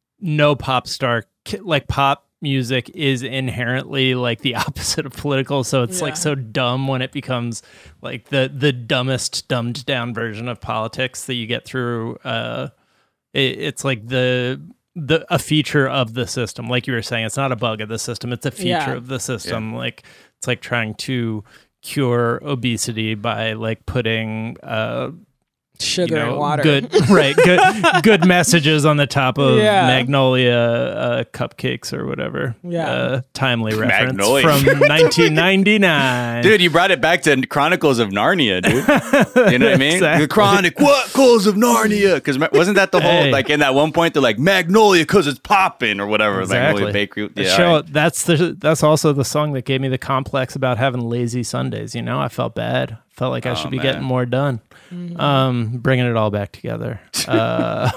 no pop star like pop music is inherently like the opposite of political, so it's Yeah. like so dumb when it becomes like the the dumbest dumbed down version of politics that you get through uh it, it's like the the a feature of the system, like you were saying. It's not a bug of the system, it's a feature Yeah. of the system. Like it's like trying to cure obesity by like putting uh Sugar you know, and water. Good, right? Good, good messages on the top of Yeah. Magnolia uh, cupcakes or whatever. Yeah. uh, timely reference Magnolia. from nineteen ninety-nine. Dude, you brought it back to Chronicles of Narnia, dude. You know what I mean? Exactly. The Chronic, what? Chronicles of Narnia. Because wasn't that the whole, Hey. like, in that one point, they're like, Magnolia because it's popping or whatever. Exactly. Magnolia Bakery. The Yeah, show, all right. that's the that's also the song that gave me the complex about having lazy Sundays. You know, I felt bad. Felt like I Oh, should be man. getting more done. Um, bringing it all back together. Uh,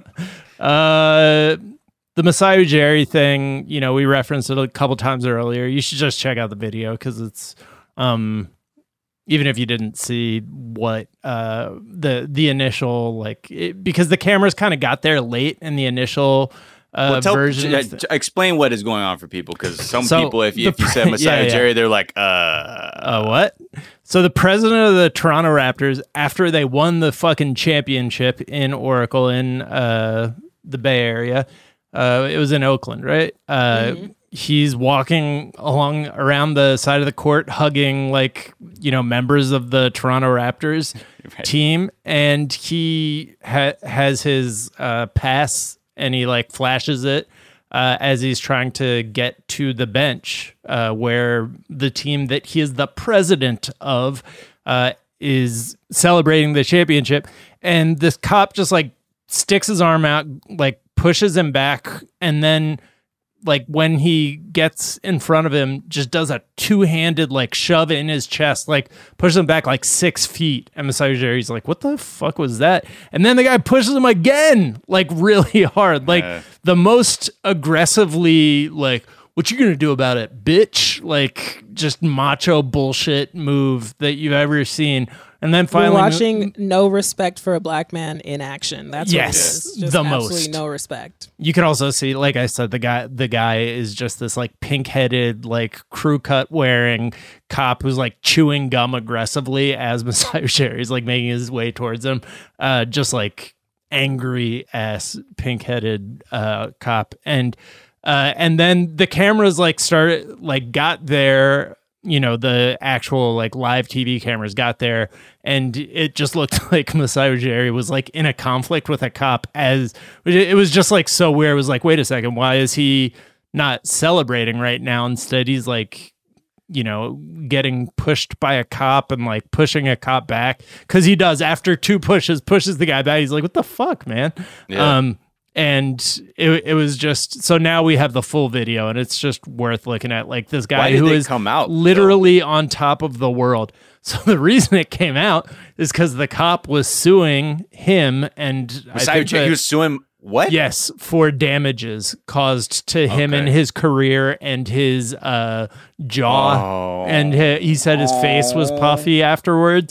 uh, the Masai Ujiri thing, you know, we referenced it a couple times earlier. You should just check out the video because it's, um, even if you didn't see what uh, the the initial like, it, because the cameras kind of got there late in the initial. Uh, Well, tell, version j- of the- j- explain what is going on for people because some So, people, if you, the if you said pre- Messiah yeah, yeah. Jerry, they're like, uh, Uh, what? So the president of the Toronto Raptors, after they won the fucking championship in Oracle in uh, the Bay Area, uh, it was in Oakland, right? Uh, He's walking along around the side of the court, hugging like you know members of the Toronto Raptors Right. team, and he ha- has his uh, pass, and he like flashes it. Uh, as he's trying to get to the bench uh, where the team that he is the president of uh, is celebrating the championship. And this cop just like sticks his arm out, like pushes him back. And then like when he gets in front of him, just does a two-handed like shove in his chest, like pushes him back like six feet. And Masai Ujiri's like, what the fuck was that? And then the guy pushes him again, like really hard, like Yeah. the most aggressively like, what you gonna do about it, bitch? Like just macho bullshit move that you've ever seen. And then We're finally watching no respect for a black man in action. That's Yes, what it is. Just the absolutely most. no respect. you can also see, like I said, the guy the guy is just this like pink-headed, like crew cut wearing cop who's like chewing gum aggressively as Masai Ujiri is like making his way towards him. Uh, just like angry ass pink-headed uh, cop. And uh, and then the cameras like started like got there. You know, the actual like live T V cameras got there, and it just looked like Masai Ujiri was like in a conflict with a cop. As it was just like so weird. It was like, wait a second, why is he not celebrating right now? Instead, he's like, you know, getting pushed by a cop and like pushing a cop back because he does after two pushes, pushes the guy back. He's like, what the fuck, man? Yeah. Um, and it it was just so now we have the full video, and it's just worth looking at. Like this guy Why did who they is come out, literally on top of the world. So the reason it came out is because the cop was suing him, and I Messiah think Jerry, that- he was suing what? yes, for damages caused to him Okay. and his career and his uh, jaw. Oh. And he, he said his face was puffy afterwards.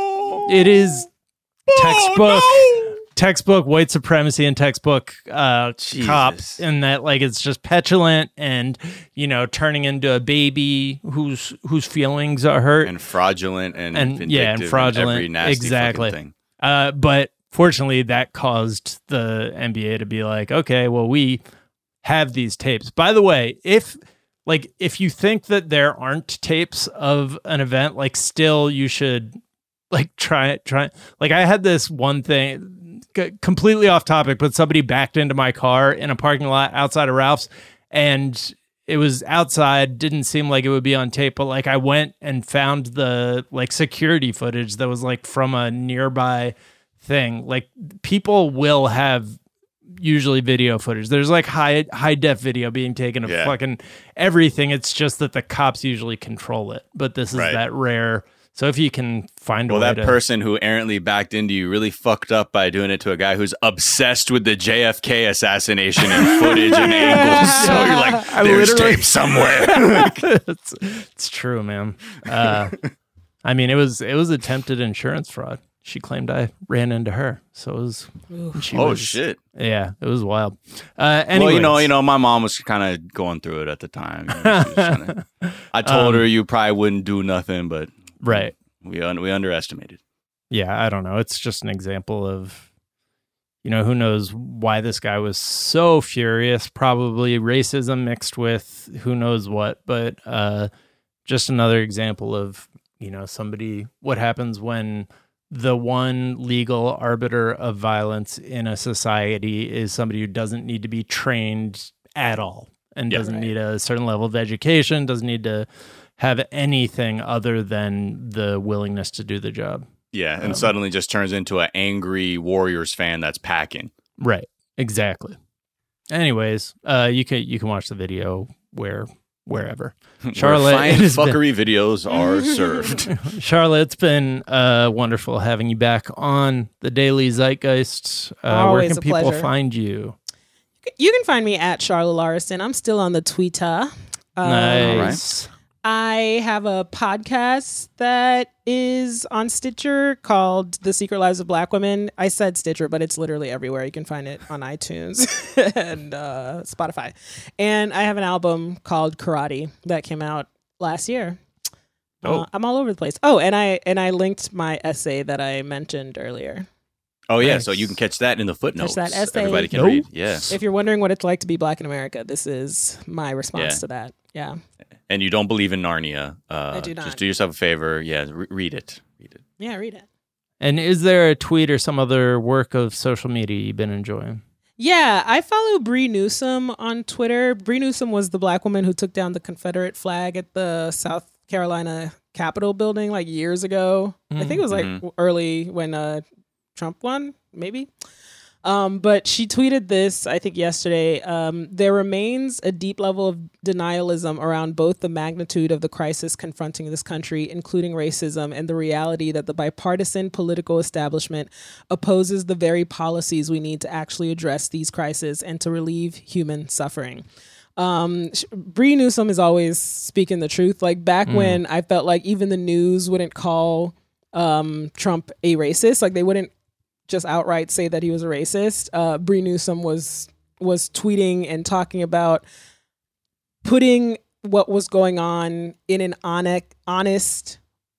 It is textbook. Textbook white supremacy and textbook uh, cop, Jesus. in that like it's just petulant and you know turning into a baby whose whose feelings are hurt And fraudulent and, and vindictive yeah and fraudulent every nasty exactly. fucking thing. Uh, but fortunately, that caused the N B A to be like, okay, well, we have these tapes. By the way, if like if you think that there aren't tapes of an event, like still you should like try it. Try like I had this one thing c- completely off topic, but somebody backed into my car in a parking lot outside of Ralph's, and it was outside, didn't seem like it would be on tape, but like I went and found the like security footage that was like from a nearby thing. Like people will have usually video footage. There's like high high def video being taken of Yeah. fucking everything. It's just that the cops usually control it. But this is Right. that rare. So if you can find Well, a way that to, person who errantly backed into you really fucked up by doing it to a guy who's obsessed with the J F K assassination and footage and angles. So you're like, I there's literally- tape somewhere. it's, it's true, man. Uh, I mean, it was it was attempted insurance fraud. She claimed I ran into her, so it was. She Oh was- shit! Yeah, it was wild. Uh, Well, you know, anyways. you know, my mom was kind of going through it at the time. You know, she was kinda- I told her you probably wouldn't do nothing, but right? we un- we underestimated. Yeah, I don't know. It's just an example of, you know, who knows why this guy was so furious. Probably racism mixed with who knows what, but uh, just another example of, you know, somebody, what happens when the one legal arbiter of violence in a society is somebody who doesn't need to be trained at all and Yeah. doesn't Right. need a certain level of education, doesn't need to have anything other than the willingness to do the job. Yeah, and suddenly just turns into an angry Warriors fan that's packing. Right. Exactly. Anyways, uh, you can you can watch the video where wherever. Charlotte, Where fine it has been- fuckery videos are served. Charlotte, it's been uh, wonderful having you back on the Daily Zeitgeist. Uh, where Always can a people pleasure. find you? You can find me at Charlotte Larson. I'm still on the Twitter. Um, Nice. I have a podcast that is on Stitcher called The Secret Lives of Black Women. I said Stitcher, but it's literally everywhere. You can find it on iTunes and uh, Spotify. And I have an album called Karate that came out last year. Oh. Uh, I'm all over the place. Oh, and I and I linked my essay that I mentioned earlier. Oh yeah, Nice. so you can catch that in the footnotes. that essay. Everybody can Nope. read. Yeah, If you're wondering what it's like to be black in America, this is my response Yeah. to that. Yeah. and you don't believe in Narnia. Uh, I do not. Just do yourself a favor. Yeah, re- read it. Read it. Yeah, read it. And is there a tweet or some other work of social media you've been enjoying? Yeah, I follow Bree Newsom on Twitter. Bree Newsom was the black woman who took down the Confederate flag at the South Carolina Capitol building like years ago. I think it was like Mhm. early when uh, Trump won, maybe. Um, but she tweeted this, I think yesterday. Um, there remains a deep level of denialism around both the magnitude of the crisis confronting this country, including racism, and the reality that the bipartisan political establishment opposes the very policies we need to actually address these crises and to relieve human suffering. Um, sh- Bree Newsom is always speaking the truth. Like back when I felt like even the news wouldn't call um, Trump a racist, like they wouldn't just outright say that he was a racist. Uh, Bree Newsom was was tweeting and talking about putting what was going on in an honest, honest,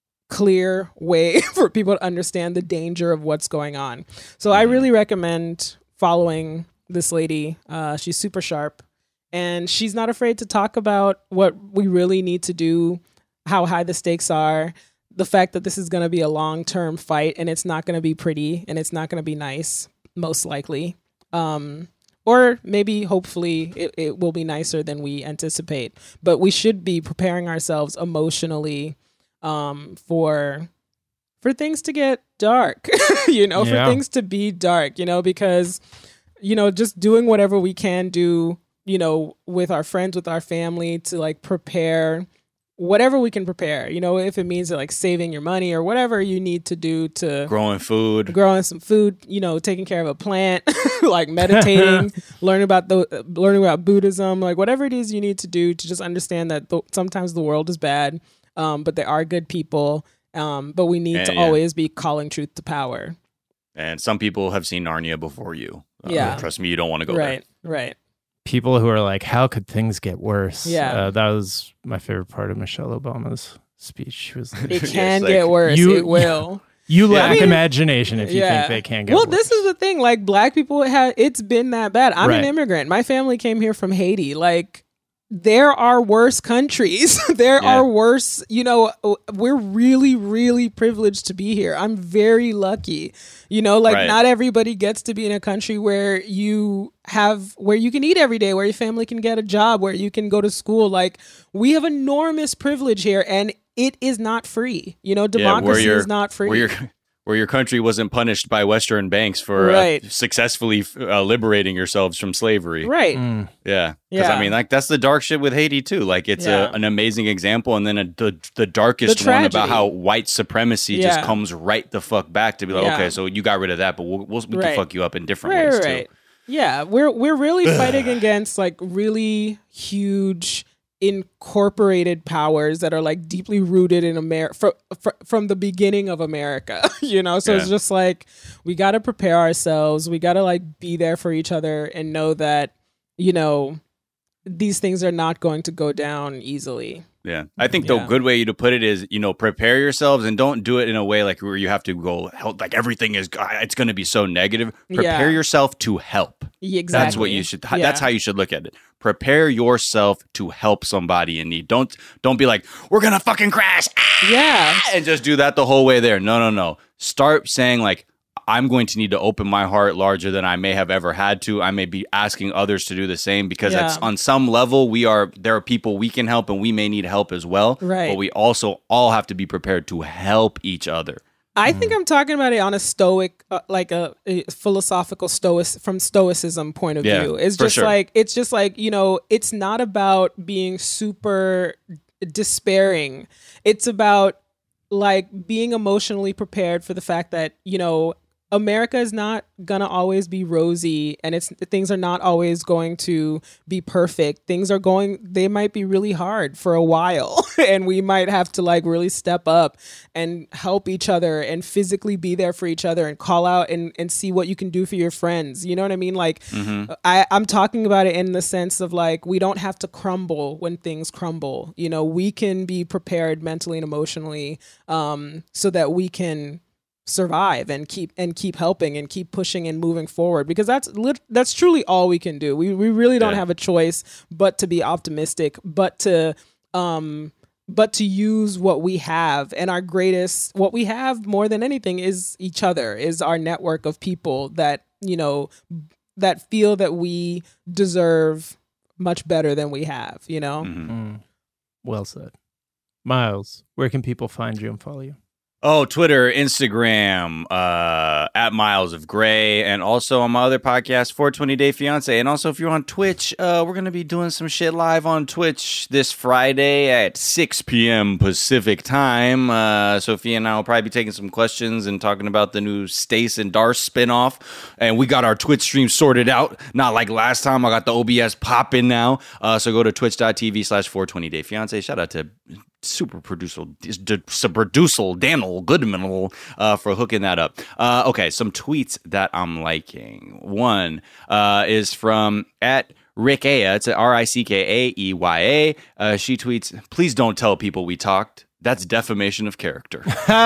clear way for people to understand the danger of what's going on. So I really recommend following this lady. Uh, she's super sharp, and she's not afraid to talk about what we really need to do, how high the stakes are, the fact that this is going to be a long-term fight and it's not going to be pretty and it's not going to be nice, most likely. Um, or maybe, hopefully, it, it will be nicer than we anticipate. But we should be preparing ourselves emotionally um, for for things to get dark, you know, Yeah. for things to be dark, you know, because, you know, just doing whatever we can do, you know, with our friends, with our family to like prepare whatever we can prepare, you know, if it means like saving your money or whatever you need to do to Growing food. growing some food, you know, taking care of a plant, like meditating, learning about the learning about Buddhism, like whatever it is you need to do to just understand that the, sometimes the world is bad, um, but there are good people, um, but we need Yeah, to yeah. always be calling truth to power. And some people have seen Narnia before you. Uh, Yeah. Trust me, you don't want to go Right, right. People who are like, how could things get worse? Yeah. Uh, that was my favorite part of Michelle Obama's speech. She was like, It Yes, can like, get worse. you- it will. you Yeah, I lack mean- imagination if you think they can't get well, worse. this is the thing. Like, black people have, it's been that bad. I'm Right. an immigrant. My family came here from Haiti. Like, there are worse countries. there Yeah. are worse, you know, we're really, really privileged to be here. I'm very lucky. You know, like, Right. not everybody gets to be in a country where you have, where you can eat every day, where your family can get a job, where you can go to school. Like, we have enormous privilege here, and it is not free. You know, Yeah, democracy where your- is not free. Where your where your country wasn't punished by Western banks for Right. uh, successfully uh, liberating yourselves from slavery. right. Mm. Yeah, because Yeah. I mean, like that's the dark shit with Haiti too. Like it's Yeah. a, an amazing example, and then a, the the darkest The one about tragedy. how white supremacy just Yeah. comes right the fuck back to be like, Yeah. okay, so you got rid of that, but we'll, we'll we Right. can fuck you up in different Right, ways right. too. Yeah, we're we're really fighting against like really huge incorporated powers that are like deeply rooted in America fr- fr- from the beginning of America, you know? So it's Yeah. just like we got to prepare ourselves. We got to like be there for each other and know that, you know, these things are not going to go down easily. Yeah, I think Yeah. the good way to put it is, you know, prepare yourselves and don't do it in a way like where you have to go help, like everything is, it's going to be so negative. Prepare Yeah. yourself to help. Yeah, exactly. That's what you should. Yeah. That's how you should look at it. Prepare yourself to help somebody in need. Don't don't be like, we're gonna fucking crash, ah!" Yeah. and just do that the whole way there. No, no, no. start saying like, I'm going to need to open my heart larger than I may have ever had to. I may be asking others to do the same because Yeah. that's, on some level, we are there are people we can help and we may need help as well. Right. But we also all have to be prepared to help each other. I think I'm talking about it on a stoic, uh, like a, a philosophical stoic from stoicism point of Yeah, view. It's for just sure. like it's just like you know, it's not about being super despairing. It's about like being emotionally prepared for the fact that you know America is not gonna always be rosy, and it's things are not always going to be perfect. Things are going; they might be really hard for a while, and we might have to like really step up and help each other and physically be there for each other and call out and and see what you can do for your friends. You know what I mean? Like, Mm-hmm. I, I'm talking about it in the sense of like we don't have to crumble when things crumble. You know, we can be prepared mentally and emotionally, um, so that we can survive and keep and keep helping and keep pushing and moving forward, because that's lit- that's truly all we can do. We we really don't Yeah. have a choice but to be optimistic, but to um but to use what we have, and our greatest what we have more than anything is each other, is our network of people that, you know, that feel that we deserve much better than we have, you know? Mm-hmm. Mm. Well said. Miles, where can people find you and follow you? Oh, Twitter, Instagram, uh, at Miles of Gray, and also on my other podcast, four twenty Day Fiance. And also, if you're on Twitch, uh, we're going to be doing some shit live on Twitch this Friday at six p.m. Pacific time. Uh, Sophia and I will probably be taking some questions and talking about the new Stace and Darce spinoff. And we got our Twitch stream sorted out. Not like last time. I got the O B S popping now. Uh, so go to twitch.tv slash 420 Day Fiance. Shout out to super producer, producer Daniel Goodman uh, for hooking that up. Uh, okay, some tweets that I'm liking. One uh, is from at Rick Aya. It's at R I C K A E Y A. Uh, she tweets, "Please don't tell people we talked. That's defamation of character."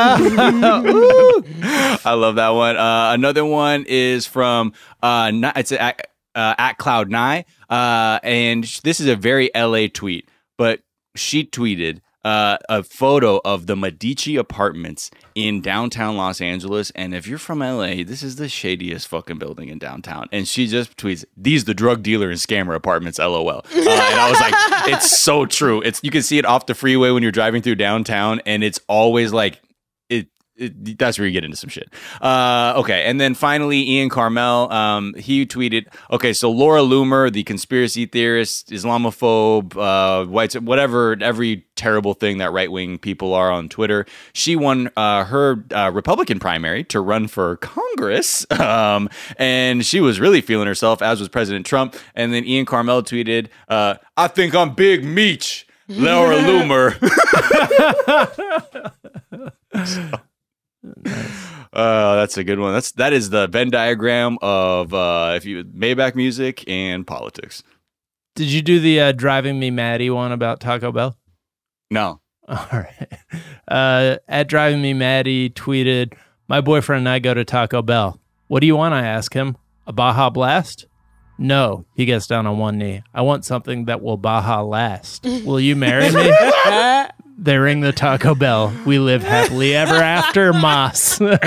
I love that one. Uh, another one is from uh, Ni- it's at, uh, at Cloud Nine, uh, and this is a very L A tweet, but she tweeted uh, a photo of the Medici Apartments in downtown Los Angeles. And if you're from L A, this is the shadiest fucking building in downtown. And she just tweets, "These the drug dealer and scammer apartments, LOL." Uh, and I was like, it's so true. It's you can see it off the freeway when you're driving through downtown, and it's always like, it, it that's where you get into some shit. Uh, okay, and then finally, Ian Carmel, um, he tweeted, okay, so Laura Loomer, the conspiracy theorist, Islamophobe, uh, whites, whatever, every terrible thing that right-wing people are on Twitter, she won uh, her uh, Republican primary to run for Congress, um, and she was really feeling herself, as was President Trump. And then Ian Carmel tweeted, uh, "I think I'm Big Meech, Laura Loomer." So, uh, that's a good one. That's that is the Venn diagram of uh, if you Maybach music and politics. Did you do the uh, driving me Maddie one about Taco Bell? No. All right. Uh, at driving me Maddie tweeted, "My boyfriend and I go to Taco Bell. What do you want?" I ask him. "A Baja Blast?" "No." He gets down on one knee. "I want something that will Baja last. Will you marry me?" They ring the Taco Bell. We live happily ever after, Moss. Happily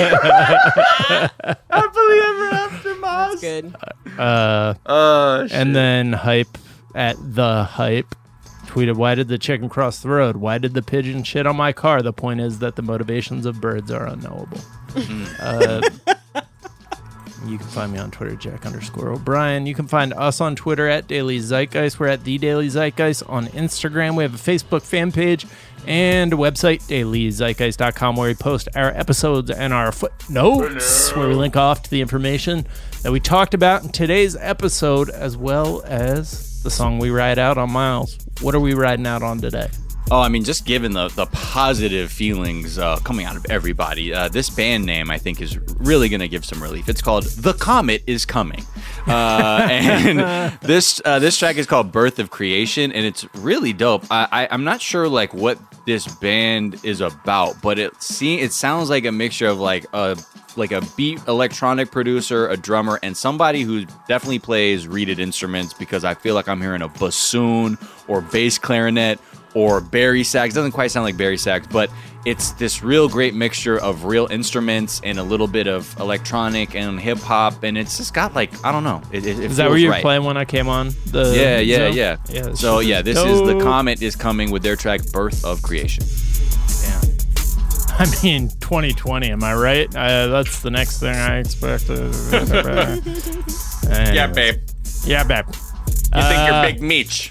ever after, Moss. That's good. Uh, Uh, and then Hype at the Hype tweeted, "Why did the chicken cross the road? Why did the pigeon shit on my car? The point is that the motivations of birds are unknowable." uh, you can find me on Twitter, Jack underscore O'Brien. You can find us on Twitter at Daily Zeitgeist. We're at The Daily Zeitgeist on Instagram. We have a Facebook fan page and a website, daily zeitgeist dot com, where we post our episodes and our footnotes, where we link off to the information that we talked about in today's episode, as well as the song we ride out on. Miles, what are we riding out on today? Oh, I mean, just given the, the positive feelings uh, coming out of everybody, uh, this band name, I think, is really going to give some relief. It's called The Comet Is Coming. Uh, and this uh, this track is called Birth of Creation, and it's really dope. I, I, I'm not sure, like, what this band is about, but it, see, it sounds like a mixture of, like, a like a beat electronic producer, a drummer, and somebody who definitely plays reeded instruments, because I feel like I'm hearing a bassoon or bass clarinet or Berry Sax. It doesn't quite sound like Berry Sax, but it's this real great mixture of real instruments and a little bit of electronic and hip hop, and it's just got like I don't know. It, it, it is that where you were right. playing when I came on? The yeah, yeah, Zoom? yeah, yeah. So yeah, this dope. is the Comet is coming with their track "Birth of Creation." Yeah. I mean, twenty twenty. Am I right? Uh, that's the next thing I expected. Yeah, babe. Yeah, babe. You uh, think you're Big Meech?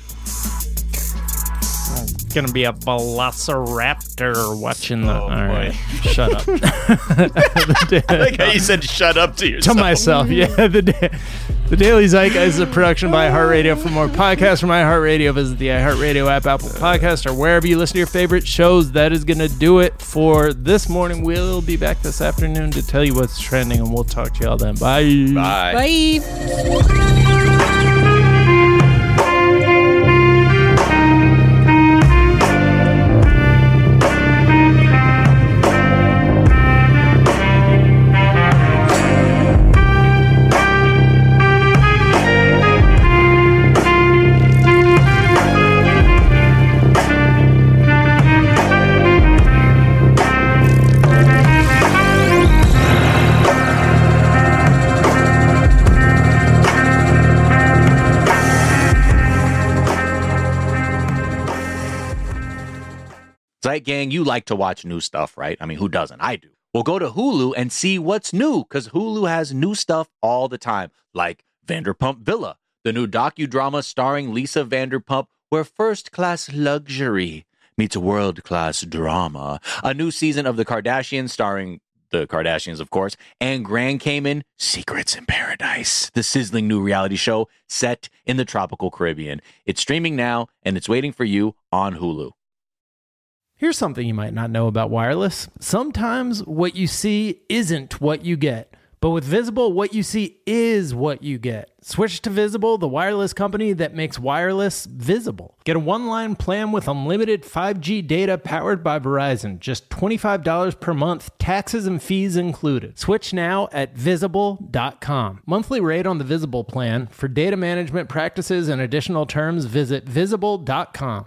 Gonna be a velociraptor watching the. Oh, all boy. right, shut up. I like how you said "shut up" to yourself. To myself, yeah. The da- the Daily Zeitgeist is a production by iHeartRadio. For more podcasts from iHeartRadio, visit the iHeartRadio app, Apple Podcast, or wherever you listen to your favorite shows. That is gonna do it for this morning. We'll be back this afternoon to tell you what's trending, and we'll talk to y'all then. Bye. Bye. Bye. Zeit Gang, you like to watch new stuff, right? I mean, who doesn't? I do. Well, go to Hulu and see what's new, because Hulu has new stuff all the time, like Vanderpump Villa, the new docudrama starring Lisa Vanderpump, where first-class luxury meets world-class drama. A new season of The Kardashians starring the Kardashians, of course, and Grand Cayman, Secrets in Paradise, the sizzling new reality show set in the tropical Caribbean. It's streaming now, and it's waiting for you on Hulu. Here's something you might not know about wireless. Sometimes what you see isn't what you get. But with Visible, what you see is what you get. Switch to Visible, the wireless company that makes wireless visible. Get a one-line plan with unlimited five G data powered by Verizon. Just twenty-five dollars per month, taxes and fees included. Switch now at visible dot com. Monthly rate on the Visible plan. For data management practices and additional terms, visit visible dot com.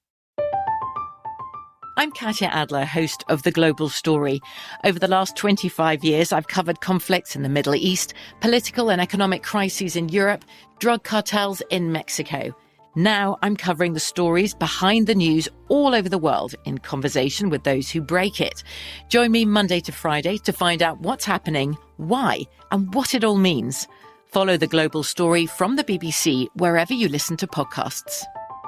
I'm Katya Adler, host of The Global Story. Over the last twenty-five years, I've covered conflicts in the Middle East, political and economic crises in Europe, drug cartels in Mexico. Now I'm covering the stories behind the news all over the world in conversation with those who break it. Join me Monday to Friday to find out what's happening, why, and what it all means. Follow The Global Story from the B B C wherever you listen to podcasts.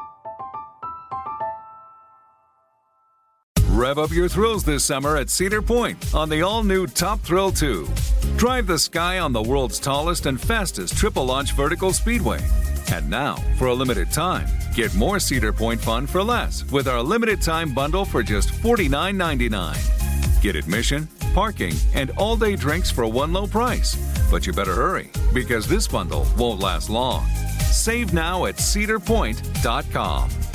Rev up your thrills this summer at Cedar Point on the all-new Top Thrill two. Drive the sky on the world's tallest and fastest triple-launch vertical speedway. And now, for a limited time, get more Cedar Point fun for less with our limited-time bundle for just forty-nine ninety-nine. Get admission, parking, and all-day drinks for one low price. But you better hurry, because this bundle won't last long. Save now at cedar point dot com.